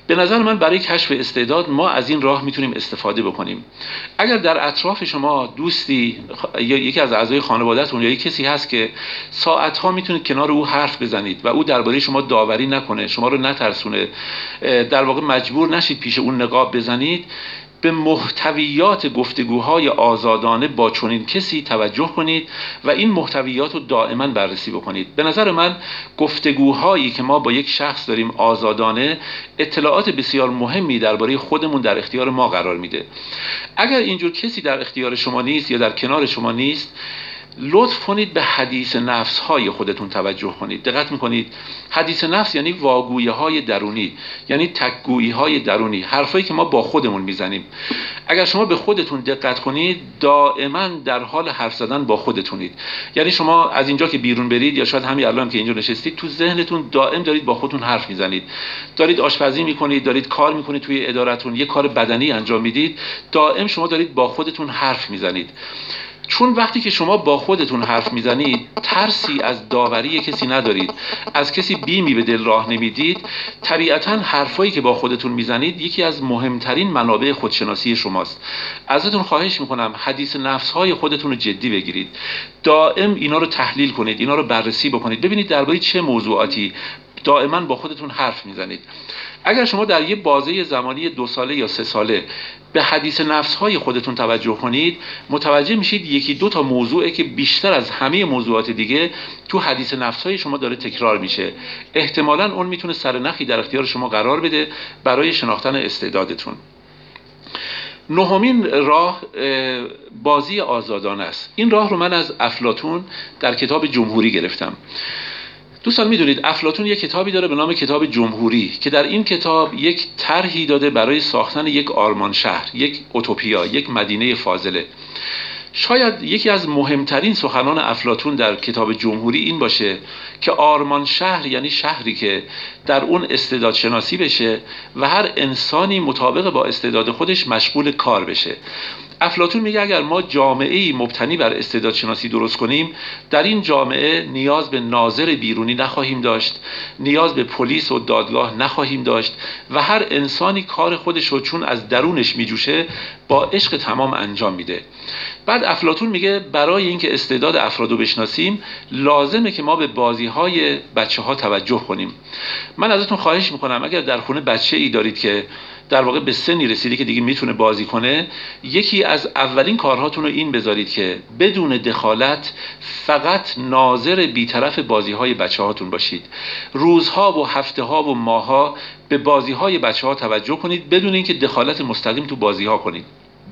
به نظر من برای کشف استعداد ما از این راه میتونیم استفاده بکنیم. اگر در اطراف شما دوستی یا یکی از اعضای خانواده‌تون یا یک کسی هست که ساعت‌ها میتونید کنار او حرف بزنید و او درباره شما داوری نکنه، شما رو نترسونه، در واقع مجبور نشید پیش اون نقاب بزنید، به محتویات گفتگوهای آزادانه با چنین کسی توجه کنید و این محتویات رو دائما بررسی بکنید. به نظر من گفتگوهایی که ما با یک شخص داریم آزادانه اطلاعات بسیار مهمی درباره خودمون در اختیار ما قرار میده. اگر اینجور کسی در اختیار شما نیست یا در کنار شما نیست، لطف کنید به حدیث نفس های خودتون توجه کنید. دقت میکنید حدیث نفس یعنی واگویی های درونی، یعنی تکگویی های درونی، حرفایی که ما با خودمون میزنیم. اگر شما به خودتون دقت کنید دائما در حال حرف زدن با خودتونید. یعنی شما از اینجا که بیرون برید یا شاید همین الان که اینجا نشستید تو ذهنتون دائم دارید با خودتون حرف میزنید، دارید آشپزی میکنید، دارید کار میکنید توی ادارتون، یک کار بدنی انجام میدید، دائم شما دارید با خودتون حرف میزنید. چون وقتی که شما با خودتون حرف میزنید ترسی از داوری کسی ندارید، از کسی بیمی به دل راه نمیدید، طبیعتاً حرفایی که با خودتون میزنید یکی از مهمترین منابع خودشناسی شماست. ازتون خواهش میکنم حدیث نفسهای خودتون رو جدی بگیرید، دائم اینا رو تحلیل کنید، اینا رو بررسی بکنید، ببینید درباره چه موضوعاتی دائما با خودتون حرف میزنید. اگر شما در یه بازه زمانی 2 ساله یا 3 ساله به حدیث نفس‌های خودتون توجه کنید، متوجه میشید یکی دو تا موضوعی که بیشتر از همه موضوعات دیگه تو حدیث نفس‌های شما داره تکرار میشه. احتمالاً اون میتونه سرنخی در اختیار شما قرار بده برای شناختن استعدادتون. نهمین راه بازی آزادانه است. این راه رو من از افلاطون در کتاب جمهوری گرفتم. دوستان میدونید افلاطون یک کتابی داره به نام کتاب جمهوری که در این کتاب یک طرحی داده برای ساختن یک آرمان شهر، یک اوتوپیا، یک مدینه فاضله. شاید یکی از مهمترین سخنان افلاطون در کتاب جمهوری این باشه که آرمان شهر یعنی شهری که در اون استعداد شناسی بشه و هر انسانی مطابق با استعداد خودش مشغول کار بشه. افلاطون میگه اگر ما جامعه‌ای مبتنی بر استعداد شناسی درست کنیم، در این جامعه نیاز به ناظر بیرونی نخواهیم داشت، نیاز به پلیس و دادگاه نخواهیم داشت و هر انسانی کار خودش رو چون از درونش میجوشه با عشق تمام انجام میده. بعد افلاطون میگه برای اینکه استعداد افراد رو بشناسیم لازمه که ما به بازی‌های بچه‌ها توجه کنیم. من ازتون خواهش میکنم اگر در خونه بچه‌ای دارید که در واقع به سنی رسیده که دیگه میتونه بازی کنه، یکی از اولین کارهاتون رو این بذارید که بدون دخالت فقط ناظر بیطرف بازی‌های بچه‌هاتون باشید. روزها و هفته‌ها و ماه‌ها به بازی‌های بچه‌ها توجه کنید بدون اینکه دخالت مستقیم تو بازی‌ها کنید.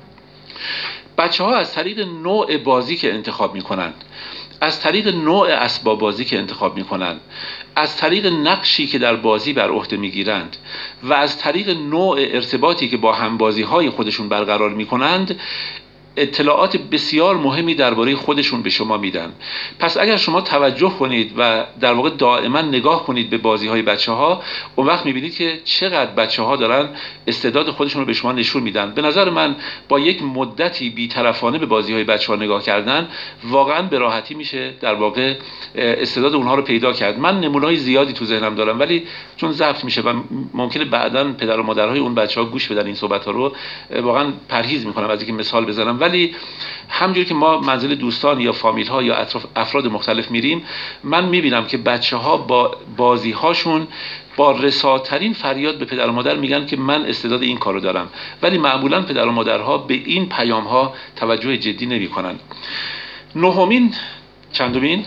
بچه‌ها از طریق نوع بازی که انتخاب می‌کنن، از طریق نوع اسباب بازی که انتخاب می‌کنن، از طریق نقشی که در بازی بر عهده می‌گیرند و از طریق نوع ارتباطی که با همبازی‌های خودشون برقرار می‌کنند اطلاعات بسیار مهمی درباره خودشون به شما میدن. پس اگر شما توجه کنید و در واقع دائما نگاه کنید به بازی‌های بچه‌ها، اون وقت می‌بینید که چقدر بچه‌ها دارن استعداد خودشون رو به شما نشون میدن. به نظر من با یک مدتی بی‌طرفانه به بازی‌های بچه‌ها نگاه کردن واقعا به راحتی میشه در واقع استعداد اونها رو پیدا کرد. من نمونه‌های زیادی تو ذهنم دارم ولی چون ضبط میشه و ممکنه بعداً پدر و مادرهای اون بچه‌ها گوش بدن این صحبت‌ها رو، واقعا پرهیز می‌کنم از اینکه مثال بزنم. ولی همونجوری که ما منزل دوستان یا فامیل ها یا افراد مختلف میریم، من میبینم که بچه ها با بازی هاشون با رساترین فریاد به پدر و مادر میگن که من استعداد این کارو دارم، ولی معمولا پدر و مادرها به این پیام ها توجه جدی نمی کنن. نهمین چندمین؟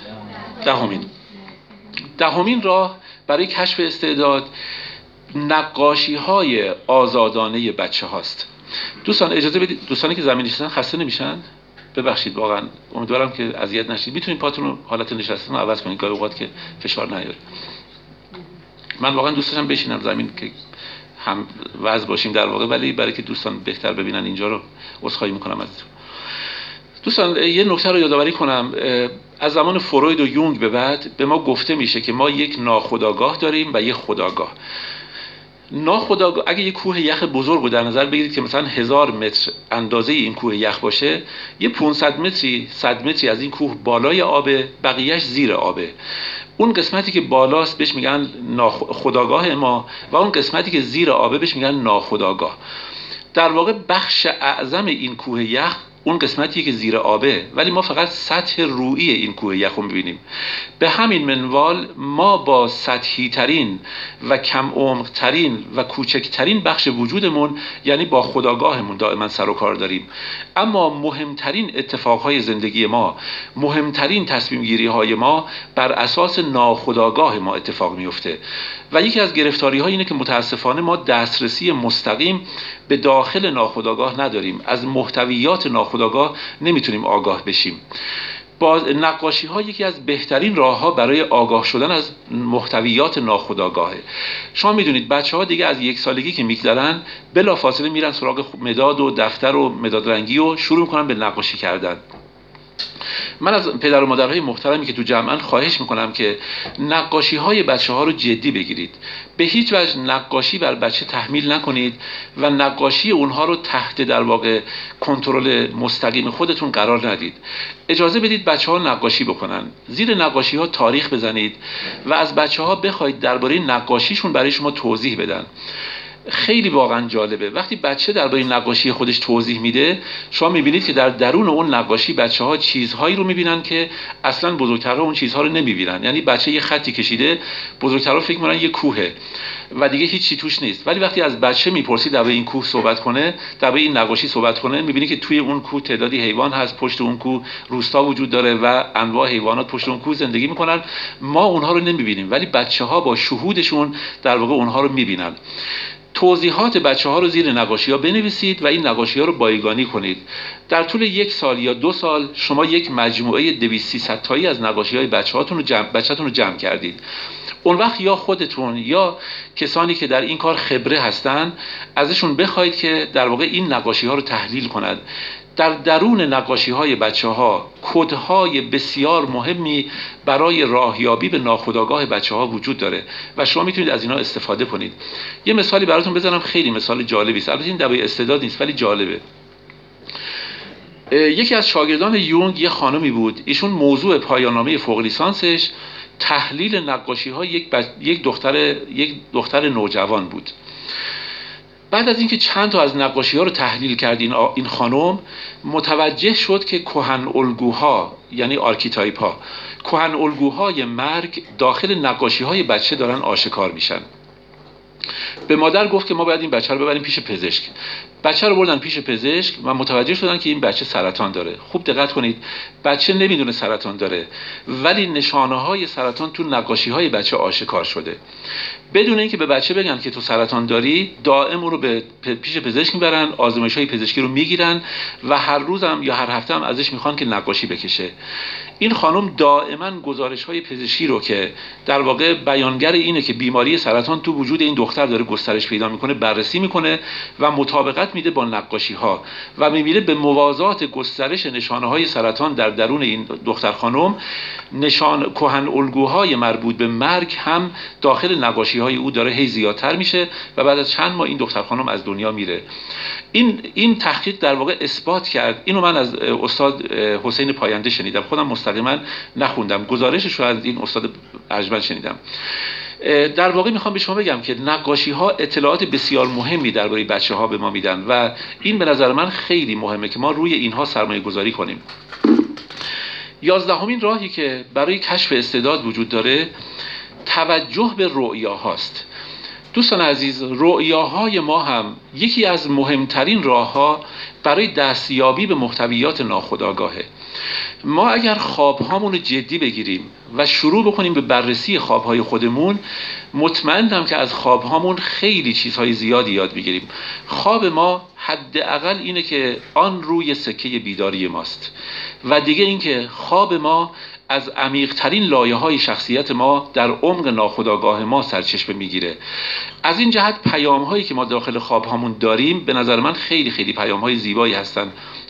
دهمین راه برای کشف استعداد نقاشی های آزادانه بچه هاست. دوستان اجازه بدید، دوستانی که زمین نشستن خسته نمیشن؟ ببخشید واقعا امیدوارم که اذیت نشید. میتونید پاتون رو حالت نشستن رو عوض کنید گاهی اوقات که فشار نیاره. من واقعا دوست داشتم بشینم زمین که هم وضع باشیم در واقع، ولی برای که دوستان بهتر ببینن اینجا رو عذرخواهی میکنم ازتون. دوستان یه نکته رو یادآوری کنم، از زمان فروید و یونگ به بعد به ما گفته میشه که ما یک ناخودآگاه داریم و یک خودآگاه. ناخودآگاه اگه یک کوه یخ بزرگ رو در نظر بگیرید که مثلا 1000 متر اندازه این کوه یخ باشه، یه 500 متری 100 متری از این کوه بالای آبه، بقیهش زیر آبه. اون قسمتی که بالاست بهش میگن خودآگاه ما و اون قسمتی که زیر آبه بهش میگن ناخودآگاه. در واقع بخش اعظم این کوه یخ اون قسمتی که زیر آبه، ولی ما فقط سطح روئی این کوه یخ رو میبینیم. به همین منوال ما با سطحی ترین و کم عمق ترین و کوچکترین بخش وجودمون، یعنی با خودآگاهمون دائما سر و کار داریم. اما مهمترین اتفاقهای زندگی ما، مهمترین تصمیم گیری های ما بر اساس ناخودآگاه ما اتفاق میفته و یکی از گرفتاری ها اینه که متاسفانه ما دسترسی مستقیم به داخل ناخودآگاه نداریم. از محتویات ناخودآگاه نمیتونیم آگاه بشیم. با نقاشی ها یکی از بهترین راه ها برای آگاه شدن از محتویات ناخودآگاهه. شما میدونید بچه ها دیگه از 1 سالگی که میگذرن بلافاصله میرن سراغ مداد و دفتر و مداد رنگی و شروع میکنن به نقاشی کردن. من از پدر و مادرهای محترمی که تو جمعن خواهش میکنم که نقاشی های بچه ها رو جدی بگیرید. به هیچ وجه نقاشی بر بچه تحمیل نکنید و نقاشی اونها رو تحت در واقع کنترل مستقیم خودتون قرار ندید. اجازه بدید بچه ها نقاشی بکنن. زیر نقاشی ها تاریخ بزنید و از بچه ها بخواید درباره نقاشیشون برای شما توضیح بدن. خیلی واقعا جالبه وقتی بچه درباره نقاشی خودش توضیح میده، شما میبینید که در درون اون نقاشی بچه‌ها چیزهایی رو میبینن که اصلا بزرگترها اون چیزها رو نمیبینن. یعنی بچه یه خطی کشیده، بزرگترها فکر میکنن یه کوهه و دیگه هیچی توش نیست، ولی وقتی از بچه میپرسی درباره این کوه صحبت کنه، درباره این نقاشی صحبت کنه، میبینی که توی اون کوه تعدادی حیوان هست، پشت اون کوه روستا وجود داره و انواع حیوانات پشت اون کوه زندگی میکنن. ما اونها رو نمیبینیم ولی بچه‌ها با شهودشون در واقع اونها رو میبینن. توضیحات بچه ها رو زیر نقاشی ها بنویسید و این نقاشی ها رو بایگانی کنید. در طول 1 سال یا 2 سال شما یک مجموعه 200-300 تایی از نقاشی های بچه‌تون رو جمع کردید. اون وقت یا خودتون یا کسانی که در این کار خبره هستن ازشون بخواید که در واقع این نقاشی ها رو تحلیل کنند. در درون نقاشی های بچه ها کدهای بسیار مهمی برای راهیابی به ناخودآگاه بچه ها وجود داره و شما میتونید از اینا استفاده کنید. یه مثالی براتون بزنم، خیلی مثال جالبی است. البته این درباره استعداد نیست ولی جالبه. یکی از شاگردان یونگ یه خانمی بود، ایشون موضوع پایان‌نامه فوق لیسانسش تحلیل نقاشی ها یک دختر نوجوان بود. بعد از اینکه چند تا از نقاشی ها رو تحلیل کرد این خانم متوجه شد که کهن الگوها، یعنی آرکیتایپ ها، کهن الگوهای مرگ داخل نقاشی های بچه دارن آشکار میشن. به مادر گفت که ما باید این بچه رو ببریم پیش پزشک. بچه رو بردن پیش پزشک و متوجه شدن که این بچه سرطان داره. خوب دقت کنید، بچه نمیدونه سرطان داره ولی نشانه های سرطان تو نقاشی های بچه آشکار شده. بدون اینکه به بچه بگن که تو سرطان داری، دائم اون رو به پیش پزشک میبرن، آزمایش‌های پزشکی رو میگیرن و هر روزم یا هر هفته هم ازش میخوان که نقاشی بکشه. این خانم دائما گزارش‌های پزشکی رو که در واقع بیانگر اینه که بیماری سرطان تو وجود این دختر داره گسترش پیدا میکنه بررسی میکنه و مطابقت میده با نقاشی‌ها و میبینه به موازات گسترش نشانه‌های سرطان در درون این دختر خانم، کهن الگوهای مربوط به مرگ هم داخل نقاشی‌های او داره هی زیادتر میشه و بعد از چند ماه این دختر خانم از دنیا میره. این تحقیق در واقع اثبات کرد. اینو من از استاد حسین پاینده شنیدم، خودم مستقیما نخوندم، گزارشش رو از این استاد ارجمند شنیدم. در واقع میخوام به شما بگم که نقاشی ها اطلاعات بسیار مهمی درباره بچه ها به ما میدن و این به نظر من خیلی مهمه که ما روی اینها سرمایه گذاری کنیم. 11مین راهی که برای کشف استعداد وجود داره توجه به رؤیاهاست. دوستان عزیز، رؤیاهای ما هم یکی از مهمترین راه‌ها برای دستیابی به محتویات ناخودآگاهه. ما اگر خوابهامون رو جدی بگیریم و شروع بکنیم به بررسی خوابهای خودمون، مطمئنم که از خوابهامون خیلی چیزهای زیادی یاد میگیریم. خواب ما حداقل اینه که آن روی سکه بیداری ماست و دیگه اینکه خواب ما از عمیق‌ترین لایه‌های شخصیت ما در عمق ناخودآگاه ما سرچشمه میگیره. از این جهت پیام‌هایی که ما داخل خوابهامون داریم به نظر من خیلی خیلی پیام‌های زیبایی هستن.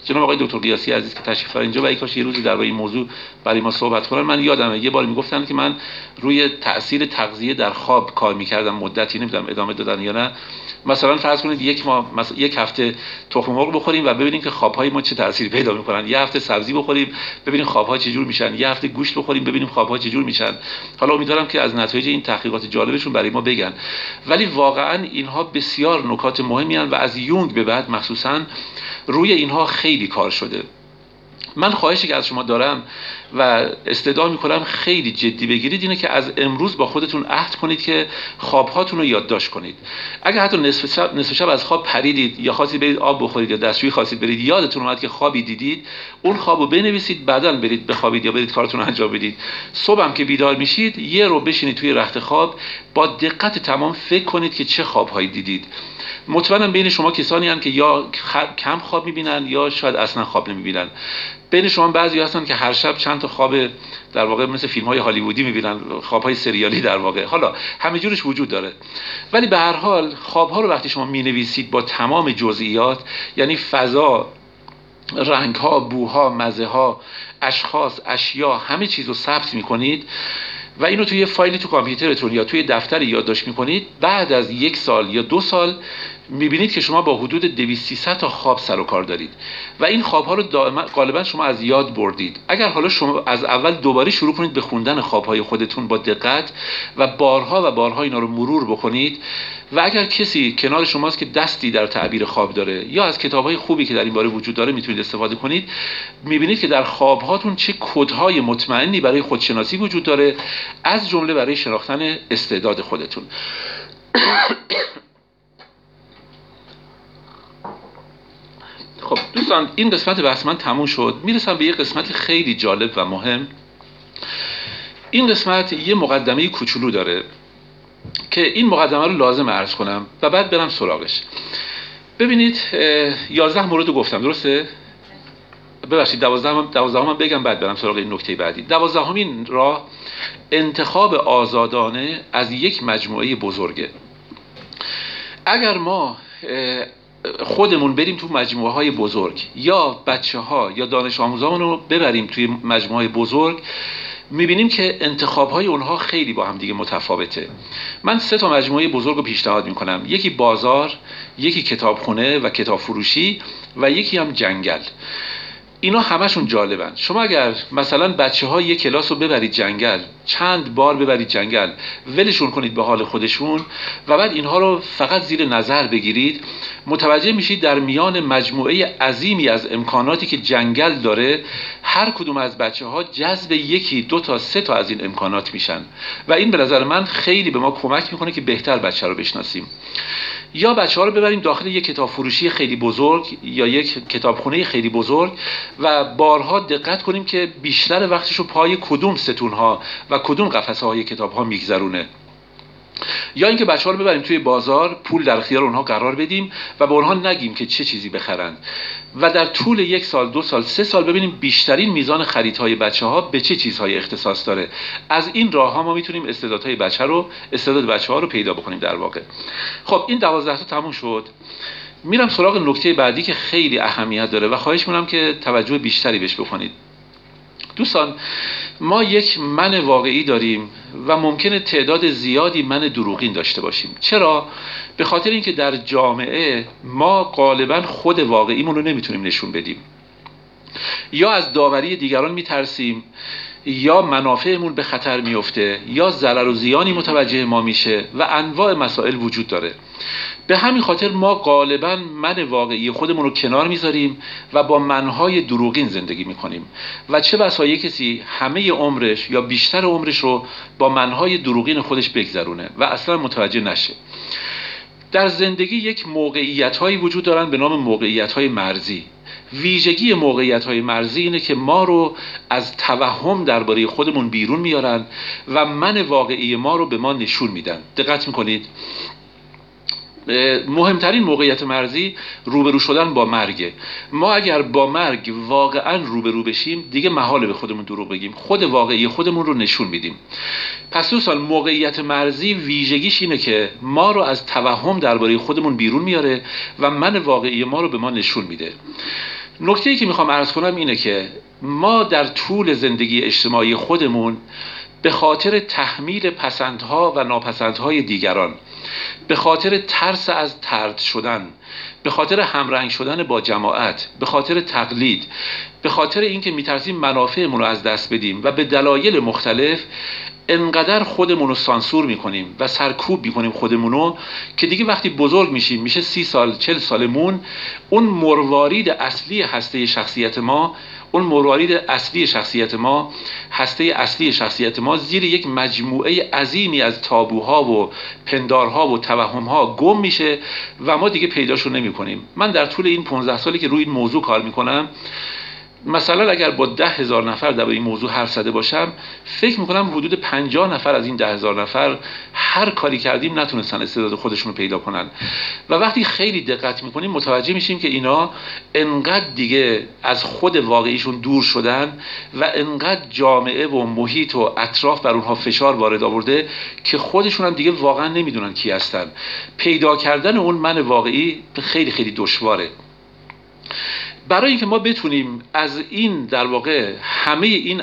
جناب آقای دکتر قیاسی عزیز که تشریف دارن اینجا و ای کاش یه روزی درباره این موضوع برای ما صحبت کنن. من یادمه یه بار میگفتن که من روی تأثیر تغذیه در خواب کار میکردم مدتی، نمیدونم ادامه دادن یا نه. مثلا فرض کنید یک هفته تخم مرغ بخوریم و ببینیم که خوابهای ما چه تأثیری پیدا میکنن، یه هفته سبزی بخوریم ببینیم خوابها چه جور میشن، یه هفته گوشت بخوریم ببینیم خوابها چه جور میشن. حالا امیدوارم که از نتایج این تحقیقات جالبشون برای ما بگن. ولی واقعا اینها بسیار نکات مهمی هستند و از یونگ به بعد مخصوصا روی اینها خیلی کار شده. من خواهشی که از شما دارم و استدعا میکنم خیلی جدی بگیرید اینه که از امروز با خودتون عهد کنید که خوابهاتون رو یادداشت کنید. اگر حتی نصف شب از خواب پریدید یا خواستید برید آب بخورید یا دستشویی خواستید برید، یادتون اومد که خوابی دیدید، اون خوابو بنویسید، بعداً برید بخوابید یا برید کارتون رو انجام بدید. صبحم که بیدار میشید یه رو بشینید توی رخت خواب، با دقت تمام فکر کنید که چه خوابهایی دیدید. مطمئنم بین شما کسانی هستند که یا کم خواب میبینن یا شاید اصلا خواب نمیبینن. بین شما بعضی هستن که هر شب چند تا خواب در واقع مثل فیلم‌های هالیوودی میبینن، خواب‌های سریالی در واقع. حالا همه جورش وجود داره، ولی به هر حال خواب‌ها رو وقتی شما مینویسید با تمام جزئیات، یعنی فضا، رنگ‌ها، بوها، مزه‌ها، اشخاص، اشیا، همه چیز رو ثبت می‌کنید و اینو توی فایلی تو کامپیوترتون یا توی دفتری یادداشت می‌کنید، بعد از 1 سال یا 2 سال میبینید که شما با حدود 200-300 تا خواب سر و کار دارید و این خوابها رو غالبا شما از یاد بردید. اگر حالا شما از اول دوباره شروع کنید به خوندن خوابهای خودتون با دقت و بارها و بارها اینا رو مرور بکنید و اگر کسی کنار شماست که دستی در تعبیر خواب داره یا از کتابهای خوبی که در این باره وجود داره میتونید استفاده کنید، میبینید که در خوابهاتون چه کدهای مطمئنی برای خودشناسی وجود داره، از جمله برای شناختن استعداد خودتون. خب دوستان، این قسمت بحث من تموم شد. میرسم به یه قسمت خیلی جالب و مهم. این قسمت یه مقدمه کوچولو داره که این مقدمه رو لازم عرض کنم و بعد برم سراغش. ببینید 11 مورد رو گفتم، درسته؟ ببخشید 12 هم بگم بعد برم سراغ این نکته بعدی. 12مین راه انتخاب آزادانه از یک مجموعه بزرگه. اگر ما خودمون بریم تو مجموعه های بزرگ یا بچه ها یا دانش آموزامون رو ببریم توی مجموعه های بزرگ، میبینیم که انتخاب های اونها خیلی با هم دیگه متفاوته. من 3 تا مجموعه بزرگ رو پیشنهاد میکنم: یکی بازار، یکی کتابخونه و کتاب فروشی و یکی هم جنگل. اینا همشون جالبن. شما اگر مثلا بچه ها یک کلاس رو ببرید جنگل، چند بار ببرید جنگل، ولشون کنید به حال خودشون و بعد اینها رو فقط زیر نظر بگیرید، متوجه میشید در میان مجموعه عظیمی از امکاناتی که جنگل داره، هر کدوم از بچه ها جذب 1، 2 تا 3 تا از این امکانات میشن و این به نظر من خیلی به ما کمک میکنه که بهتر بچه رو بشناسیم. یا بچه ها رو ببریم داخل یک کتاب فروشی خیلی بزرگ یا یک کتابخونه خیلی بزرگ و بارها دقت کنیم که بیشتر وقتش رو پای کدوم ستونها و کدوم قفسه های کتاب ها میگذرونه. یا اینکه بچه‌ها رو ببریم توی بازار، پول در اختیار اونها قرار بدیم و به اونها نگیم که چه چیزی بخرند و در طول 1 سال، 2 سال، 3 سال ببینیم بیشترین میزان خریدهای بچه‌ها به چه چیزهای اختصاص داره. از این راه‌ها ما میتونیم استعداد بچه‌ها رو پیدا بکنیم در واقع. خب این 12 تا تموم شد. میرم سراغ نکته بعدی که خیلی اهمیت داره و خواهش می‌کنم که توجه بیشتری بهش بکنید. دوستان، ما یک من واقعی داریم و ممکنه تعداد زیادی من دروغین داشته باشیم. چرا؟ به خاطر اینکه در جامعه ما غالبا خود واقعیمون رو نمیتونیم نشون بدیم. یا از داوری دیگران میترسیم، یا منافعمون به خطر میفته، یا ضرر و زیانی متوجه ما میشه و انواع مسائل وجود داره. به همین خاطر ما غالباً من واقعی خودمون رو کنار میذاریم و با منهای دروغین زندگی میکنیم و چه بسا یک کسی همه عمرش یا بیشتر عمرش رو با منهای دروغین خودش بگذرونه و اصلا متوجه نشه. در زندگی یک موقعیت‌هایی وجود دارن به نام موقعیت‌های مرزی. ویژگی موقعیت‌های مرزی اینه که ما رو از توهم درباره خودمون بیرون میارن و من واقعی ما رو به ما نشون میدن. دقت میکنید؟ مهمترین موقعیت مرزی روبرو شدن با مرگه. ما اگر با مرگ واقعا روبرو بشیم دیگه محاله به خودمون دروغ بگیم، خود واقعی خودمون رو نشون میدیم. پس دوستان، موقعیت مرزی ویژگیش اینه که ما رو از توهم درباره خودمون بیرون میاره و من واقعی ما رو به ما نشون میده. نکته‌ای که میخوام عرض کنم اینه که ما در طول زندگی اجتماعی خودمون به خاطر تحمیل پسندها و ناپسندهای دیگران، به خاطر ترس از طرد شدن، به خاطر همرنگ شدن با جماعت، به خاطر تقلید، به خاطر اینکه میترسیم منافعمون رو از دست بدیم و به دلایل مختلف انقدر خودمون رو سانسور میکنیم و سرکوب میکنیم خودمونو که دیگه وقتی بزرگ میشیم، میشه 30 سال 40 سالمون، اون مروارید اصلی هسته شخصیت ما، اون مروارید اصلی شخصیت ما، هسته اصلی شخصیت ما زیر یک مجموعه عظیمی از تابوها و پندارها و توهمها گم میشه و ما دیگه پیداشو نمیکنیم. من در طول این 15 سالی که روی این موضوع کار میکنم، مثلا اگر با 10,000 نفر در این موضوع حرف زده باشم، فکر میکنم حدود 50 نفر از این 10,000 نفر هر کاری کردیم نتونستن استعداد خودشون رو پیدا کنن و وقتی خیلی دقت میکنیم متوجه میشیم که اینا انقدر دیگه از خود واقعیشون دور شدن و انقدر جامعه و محیط و اطراف بر اونها فشار وارد آورده که خودشون هم دیگه واقعا نمیدونن کی هستن. پیدا کردن اون من واقعی خیلی خیلی دشواره. برای اینکه ما بتونیم از این در واقع همه این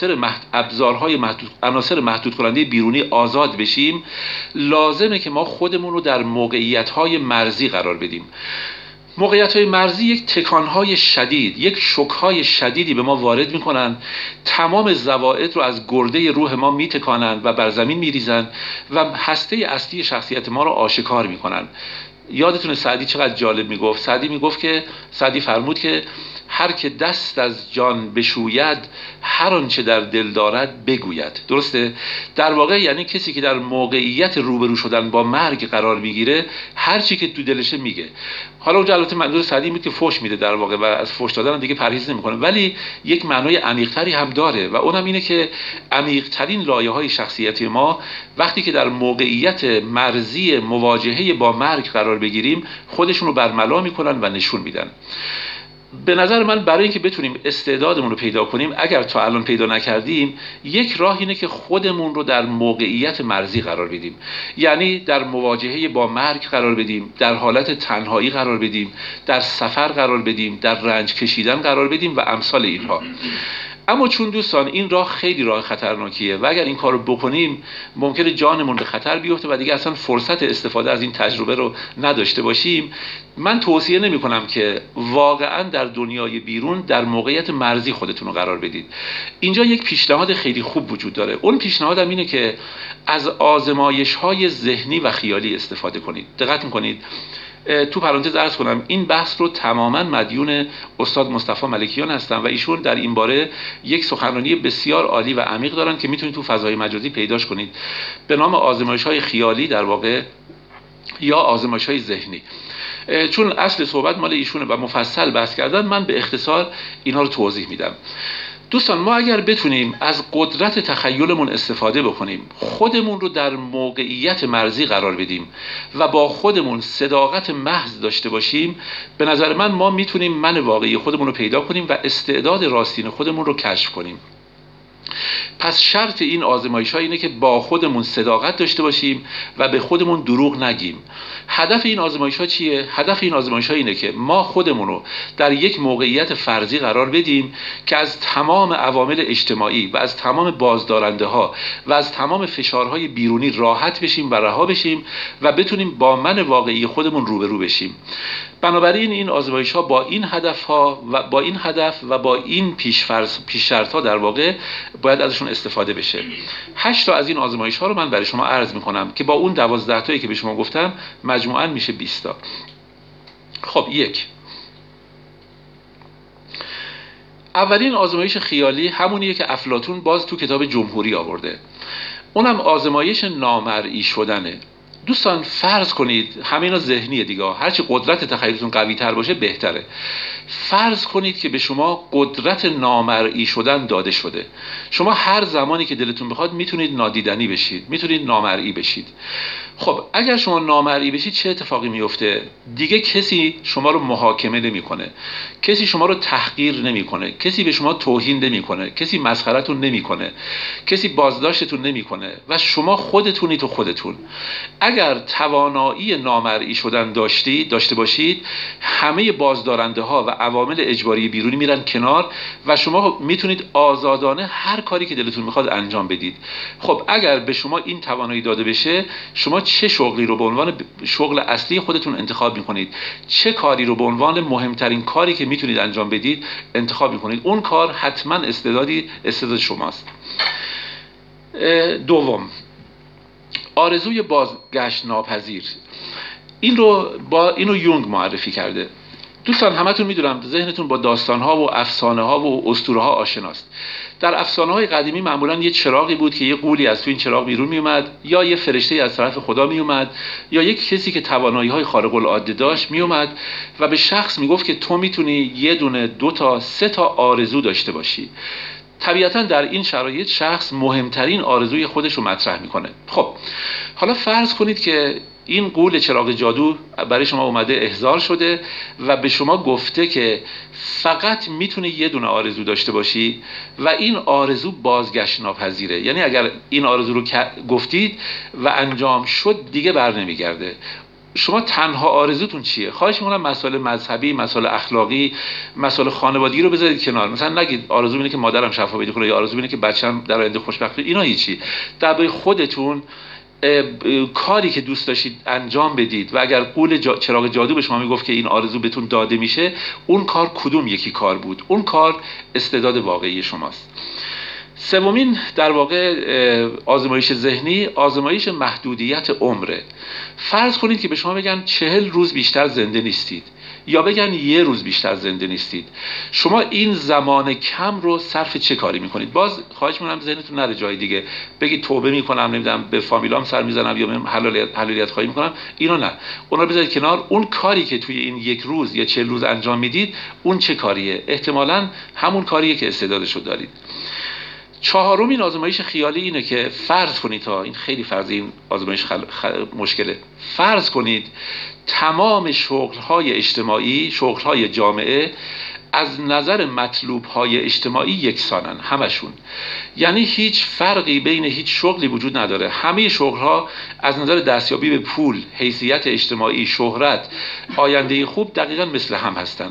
عناصر محدود کننده بیرونی آزاد بشیم، لازمه که ما خودمون رو در موقعیت‌های مرزی قرار بدیم. موقعیت‌های مرزی یک تکان‌های شدید، یک شوک‌های شدیدی به ما وارد می‌کنن، تمام زوائد رو از گرده روح ما می‌تکانن و بر زمین می‌ریزن و هسته اصلی شخصیت ما رو آشکار می‌کنن. یادتونه سعدی چقدر جالب میگفت؟ سعدی فرمود که هر که دست از جان بشوید، هر آنچه در دل دارد بگوید. درسته؟ در واقع یعنی کسی که در موقعیت روبرو شدن با مرگ قرار میگیره، هر چی که تو دلشه میگه. حالا اونجا البته منظور سعدی بود که فحش میده در واقع و از فحش دادن دیگه پرهیز نمیکنه، ولی یک معنای عمیق‌تری هم داره و اونم اینه که عمیق‌ترین لایه‌های شخصیتی ما وقتی که در موقعیت مرزی مواجهه با مرگ قرار بگیریم، خودشون رو برملا میکنن و نشون میدن. به نظر من برای اینکه بتونیم استعدادمون رو پیدا کنیم، اگر تا الان پیدا نکردیم، یک راه اینه که خودمون رو در موقعیت مرزی قرار بدیم، یعنی در مواجهه با مرگ قرار بدیم، در حالت تنهایی قرار بدیم، در سفر قرار بدیم، در رنج کشیدن قرار بدیم و امثال اینها. اما چون دوستان این راه خیلی راه خطرناکیه و اگر این کار رو بکنیم ممکنه جانمون به خطر بیفته و دیگه اصلا فرصت استفاده از این تجربه رو نداشته باشیم، من توصیه نمی کنم که واقعا در دنیای بیرون در موقعیت مرزی خودتون رو قرار بدید. اینجا یک پیشنهاد خیلی خوب وجود داره. اون پیشنهادم اینه که از آزمایش‌های ذهنی و خیالی استفاده کنید. دقت می‌کنید؟ تو پرانتز عرض کنم این بحث رو تماما مدیون استاد مصطفی ملکیان هستم و ایشون در این باره یک سخنرانی بسیار عالی و عمیق دارن که میتونید تو فضای مجازی پیداش کنید به نام آزمایش‌های خیالی در واقع یا آزمایش‌های ذهنی. چون اصل صحبت مال ایشونه و مفصل بحث کردن، من به اختصار اینا رو توضیح میدم. دوستان ما اگر بتونیم از قدرت تخیلمون استفاده بکنیم، خودمون رو در موقعیت مرزی قرار بدیم و با خودمون صداقت محض داشته باشیم، به نظر من ما میتونیم من واقعی خودمون رو پیدا کنیم و استعداد راستین خودمون رو کشف کنیم. پس شرط این آزمایش‌ها اینه که با خودمون صداقت داشته باشیم و به خودمون دروغ نگیم. هدف این آزمایش‌ها چیه؟ هدف این آزمایش‌ها اینه که ما خودمون رو در یک موقعیت فرضی قرار بدیم که از تمام عوامل اجتماعی و از تمام بازدارنده‌ها و از تمام فشارهای بیرونی راحت بشیم و رها بشیم و بتونیم با من واقعی خودمون روبرو بشیم. بنابراین این آزمایش‌ها با این هدف و با این پیش‌شرط‌ها در واقع باید ازشون استفاده بشه. 8 تا از این آزمایش‌ها رو من برای شما عرض می‌کنم که با اون 12 تایی که به شما گفتم مجموعاً میشه 20 تا. خب اولین آزمایش خیالی همونیه که افلاطون باز تو کتاب جمهوری آورده. اونم آزمایش نامرئی شدنه. دوستان فرض کنید، همه اینا ذهنیه دیگه، هرچی قدرت تخیلتون قوی تر باشه بهتره. فرض کنید که به شما قدرت نامرئی شدن داده شده. شما هر زمانی که دلتون بخواد میتونید نادیدنی بشید، میتونید نامرئی بشید. خب اگر شما نامرئی بشید چه اتفاقی میفته؟ دیگه کسی شما رو محاکمه نمیکنه، کسی شما رو تحقیر نمیکنه، کسی به شما توهین نمیکنه، کسی مسخرتون نمیکنه، کسی بازداشتتون نمیکنه و شما خودتونید و خودتون. اگر توانایی نامرئی شدن داشته باشید، همه بازدارنده ها و عوامل اجباری بیرونی میرن کنار و شما میتونید آزادانه هر کاری که دلتون میخواد انجام بدید. خب اگر به شما این توانایی داده بشه، شما چه شغلی رو به عنوان شغل اصلی خودتون انتخاب میکنید؟ چه کاری رو به عنوان مهمترین کاری که میتونید انجام بدید انتخاب میکنید؟ اون کار حتما استعداد شماست. دوم، آرزوی بازگشت ناپذیر. اینو یونگ معرفی کرده. دوستان همتون میدونم ذهنتون با داستان‌ها و افسانه‌ها و اسطوره‌ها آشناست. در افسانه‌های قدیمی معمولاً یه چراغی بود که یه غولی از تو این چراغ بیرون میومد، یا یه فرشته از طرف خدا میومد، یا یک کسی که توانایی‌های خارق العاده داشت میومد و به شخص میگفت که تو میتونی 1 2 تا 3 تا آرزو داشته باشی. طبیعتاً در این شرایط شخص مهمترین آرزوی خودش رو مطرح میکنه. خب حالا فرض کنید که این غول چراغ جادو برای شما اومده احضار شده و به شما گفته که فقط میتونی 1 دونه آرزو داشته باشی و این آرزو بازگشت ناپذیره. یعنی اگر این آرزو رو گفتید و انجام شد دیگه بر نمیگرده. شما تنها آرزوتون چیه؟ خواهش می‌کنم مسائل مذهبی، مسائل اخلاقی، مسائل خانوادگی رو بذارید کنار. مثلا نگید آرزو اینه که مادرم شفا پیدا کنه یا آرزو اینه که بچه‌م در آینده خوشبخت بشه. اینا هیچی. درباره خودتون کاری که دوست داشتید انجام بدید و اگر قول چراغ جادو به شما میگفت که این آرزو بهتون داده میشه، اون کار کدوم یکی کار بود؟ اون کار استعداد واقعی شماست. سومین در واقع آزمایش ذهنی، آزمایش محدودیت عمره. فرض کنید که به شما بگن 40 روز بیشتر زنده نیستید یا بگن 1 روز بیشتر زنده نیستید. شما این زمان کم رو صرف چه کاری میکنید؟ باز خواهش میکنم ذهنتون نره جای دیگه، بگید توبه میکنم، نمیدونم به فامیلام سر میزنم یا حلالیت خواهی میکنم. اینا نه، اونا رو بذارید کنار. اون کاری که توی این 1 روز یا 40 روز انجام میدید اون چه کاریه؟ احتمالاً همون کاریه که استعدادشو دارید. چهارمین آزمایش خیالی اینه که فرض کنید، تا این خیلی فرض، این آزمایش مشکله، فرض کنید تمام شغل‌های اجتماعی، شغل‌های جامعه از نظر مطلوب‌های اجتماعی یکسانن، همشون. یعنی هیچ فرقی بین هیچ شغلی وجود نداره. همه شغل‌ها از نظر دستیابی به پول، حیثیت اجتماعی، شهرت، آینده خوب دقیقاً مثل هم هستن.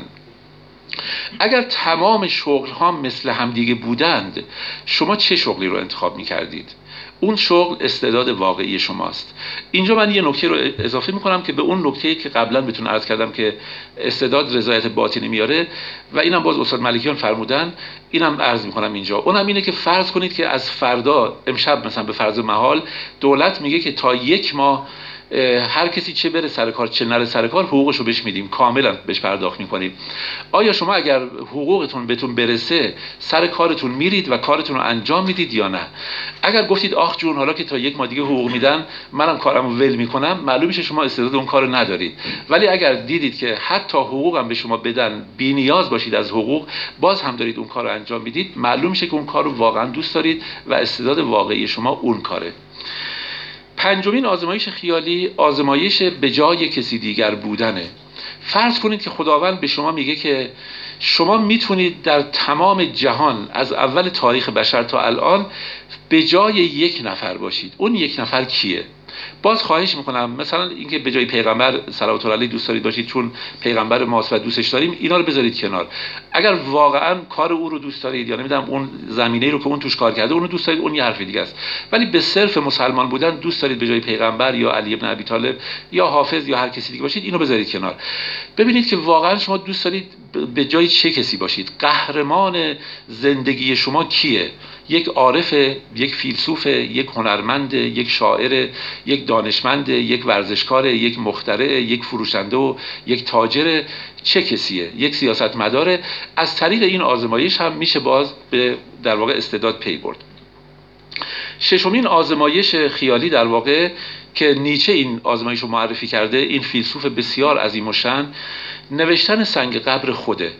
اگر تمام شغل ها مثل هم دیگه بودند، شما چه شغلی رو انتخاب می‌کردید؟ اون شغل استعداد واقعی شماست. اینجا من یه نکته رو اضافه می‌کنم که به اون نکته‌ای که قبلا بهتون عرض کردم که استعداد رضایت باطنی میاره و اینم باز استاد ملکیان فرمودن، اینم عرض می‌کنم اینجا. اونم اینه که فرض کنید که از فردا، امشب مثلا به فرض محال، دولت میگه که تا 1 ماه هر کسی چه بره سر کار چه نره سر کار حقوقشو بهش میدیم، کاملا بهش پرداخت میکنیم. آیا شما اگر حقوقتون بهتون برسه سر کارتون میرید و کارتون رو انجام میدید یا نه؟ اگر گفتید آخ جون حالا که تا 1 ماه دیگه حقوق میدن منم کارمو ول میکنم، معلوم میشه شما استعداد اون کارو ندارید. ولی اگر دیدید که حتی حقوقم به شما بدن بی نیاز باشید از حقوق، باز هم دارید اون کارو انجام میدید، معلوم میشه که اون کارو واقعا دوست دارید و استعداد واقعی شما اون کاره. پنجمین آزمایش خیالی، آزمایش به جای کسی دیگر بودنه. فرض کنید که خداوند به شما میگه که شما میتونید در تمام جهان از اول تاریخ بشر تا الان به جای 1 نفر باشید. اون 1 نفر کیه؟ باز خواهش میکنم مثلا اینکه به جای پیغمبر صلوات الله علیه دوست دارید باشید چون پیغمبر ماست و دوستش داریم، اینا رو بذارید کنار. اگر واقعا کار او رو دوست دارید یا نمیدونم اون زمینه‌ای رو که اون توش کار کرده اون رو دوست دارید، اون یه حرف دیگه است. ولی به صرف مسلمان بودن دوست دارید به جای پیغمبر یا علی ابن ابی طالب یا حافظ یا هر کسی دیگه باشید، اینو بذارید کنار. ببینید که واقعا شما دوست دارید به جای چه کسی باشید. قهرمان زندگی شما کیه؟ یک عارف، یک فیلسوف، یک هنرمند، یک شاعر، یک دانشمند، یک ورزشکار، یک مخترع، یک فروشنده و یک تاجر، چه کسیه؟ یک سیاستمدار. از طریق این آزمایش هم میشه باز به در واقع استعداد پی برد. ششمین آزمایش خیالی در واقع که نیچه این آزمایش رو معرفی کرده، این فیلسوف بسیار عظیم الشأن، نوشتن سنگ قبر خوده.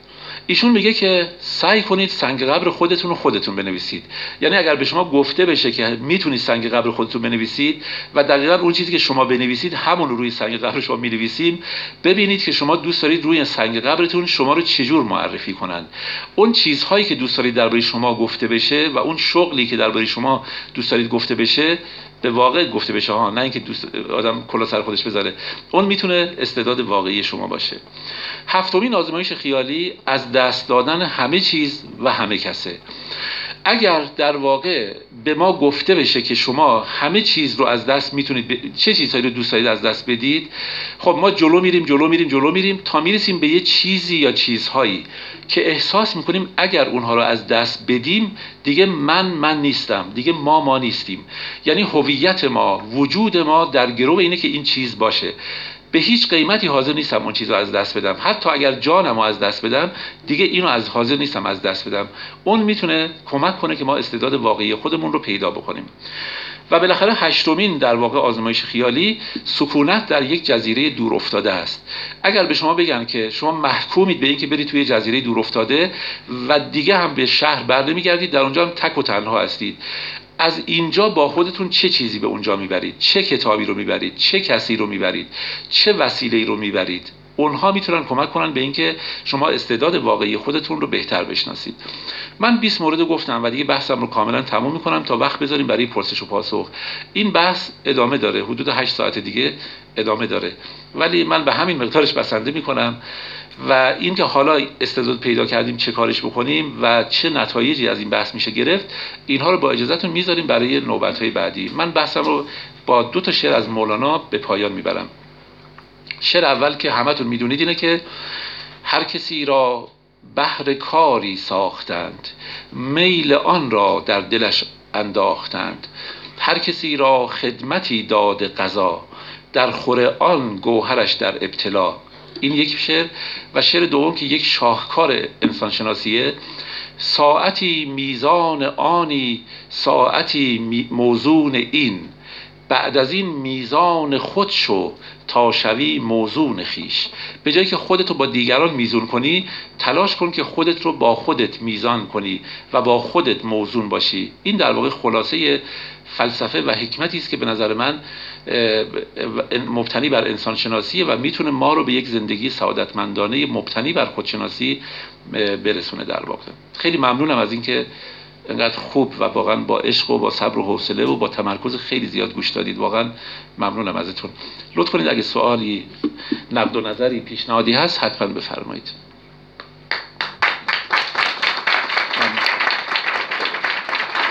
ایشون میگه که سعی کنید سنگ قبر خودتون رو خودتون بنویسید. یعنی اگر به شما گفته بشه که میتونید سنگ قبر خودتون بنویسید و دقیقاً اون چیزی که شما بنویسید همون رو روی سنگ قبر شما می‌نویسیم، ببینید که شما دوست دارید روی سنگ قبرتون شما رو چجور معرفی کنن. اون چیزهایی که دوست دارید درباره شما گفته بشه و اون شغلی که درباره شما دوست دارید گفته بشه، به واقع گفته بشه ها، نه اینکه آدم کلا سر خودش بذاره. اون میتونه استعداد واقعی شما باشه. هفتمین آزمایش خیالی از دست دادن همه چیز و همه کسه. اگر در واقع به ما گفته بشه که شما همه چیز رو از دست میتونید چه چیزهایی رو دوست دارید از دست بدید، خب ما جلو میریم تا میرسیم به یه چیزی یا چیزهایی که احساس میکنیم اگر اونها رو از دست بدیم دیگه من نیستم، دیگه ما نیستیم. یعنی هویت ما، وجود ما در گرو اینه که این چیز باشه. به هیچ قیمتی حاضر نیستم اون چیز رو از دست بدم، حتی اگر جانم رو از دست بدم دیگه اینو حاضر نیستم از دست بدم. اون میتونه کمک کنه که ما استعداد واقعی خودمون رو پیدا بکنیم. و بالاخره هشتمین در واقع آزمایش خیالی، سکونت در یک جزیره دور افتاده است. اگر به شما بگن که شما محکومید به اینکه برید توی جزیره دور افتاده و دیگه هم به شهر برنمیگردید، در اونجا هم تک و تنها هستید، از اینجا با خودتون چه چیزی به اونجا میبرید؟ چه کتابی رو میبرید؟ چه کسی رو میبرید؟ چه وسیله‌ای رو میبرید؟ اونها میتونن کمک کنن به اینکه شما استعداد واقعی خودتون رو بهتر بشناسید. من 20 مورد گفتم و دیگه بحثم رو کاملا تموم میکنم تا وقت بذاریم برای پرسش و پاسخ. این بحث ادامه داره، حدود 8 ساعت دیگه ادامه داره، ولی من به همین مقدارش بسنده میکنم و اینکه حالا استعداد پیدا کردیم چه کارش بکنیم و چه نتایجی از این بحث میشه گرفت، اینها رو با اجازهتون میذاریم برای نوبت‌های بعدی. من بحثم رو با 2 شعر از مولانا به پایان میبرم. شعر اول که همتون میدونید اینه که هر کسی را بهر کاری ساختند، میل آن را در دلش انداختند. هر کسی را خدمتی داد قضا، در خور آن گوهرش در ابتلا. این یک شعر. و شعر دوم که یک شاهکار انسانشناسیه، ساعتی میزان آنی ساعتی موزون این، بعد از این میزان خود شو تا شوی موزون خیش. به جایی که خودت رو با دیگران میزون کنی، تلاش کن که خودت رو با خودت میزان کنی و با خودت موزون باشی. این در واقع خلاصه فلسفه و حکمتی است که به نظر من مبتنی بر انسان شناسیه و میتونه ما رو به یک زندگی سعادتمندانه مبتنی بر خودشناسی برسونه. در واقع خیلی ممنونم از اینکه انقدر خوب و واقعا با عشق و با صبر و حوصله و با تمرکز خیلی زیاد گوش دادید. واقعا ممنونم ازتون. لطف کنید اگه سوالی، نقد و نظری، پیشنهادی هست حتما بفرمایید.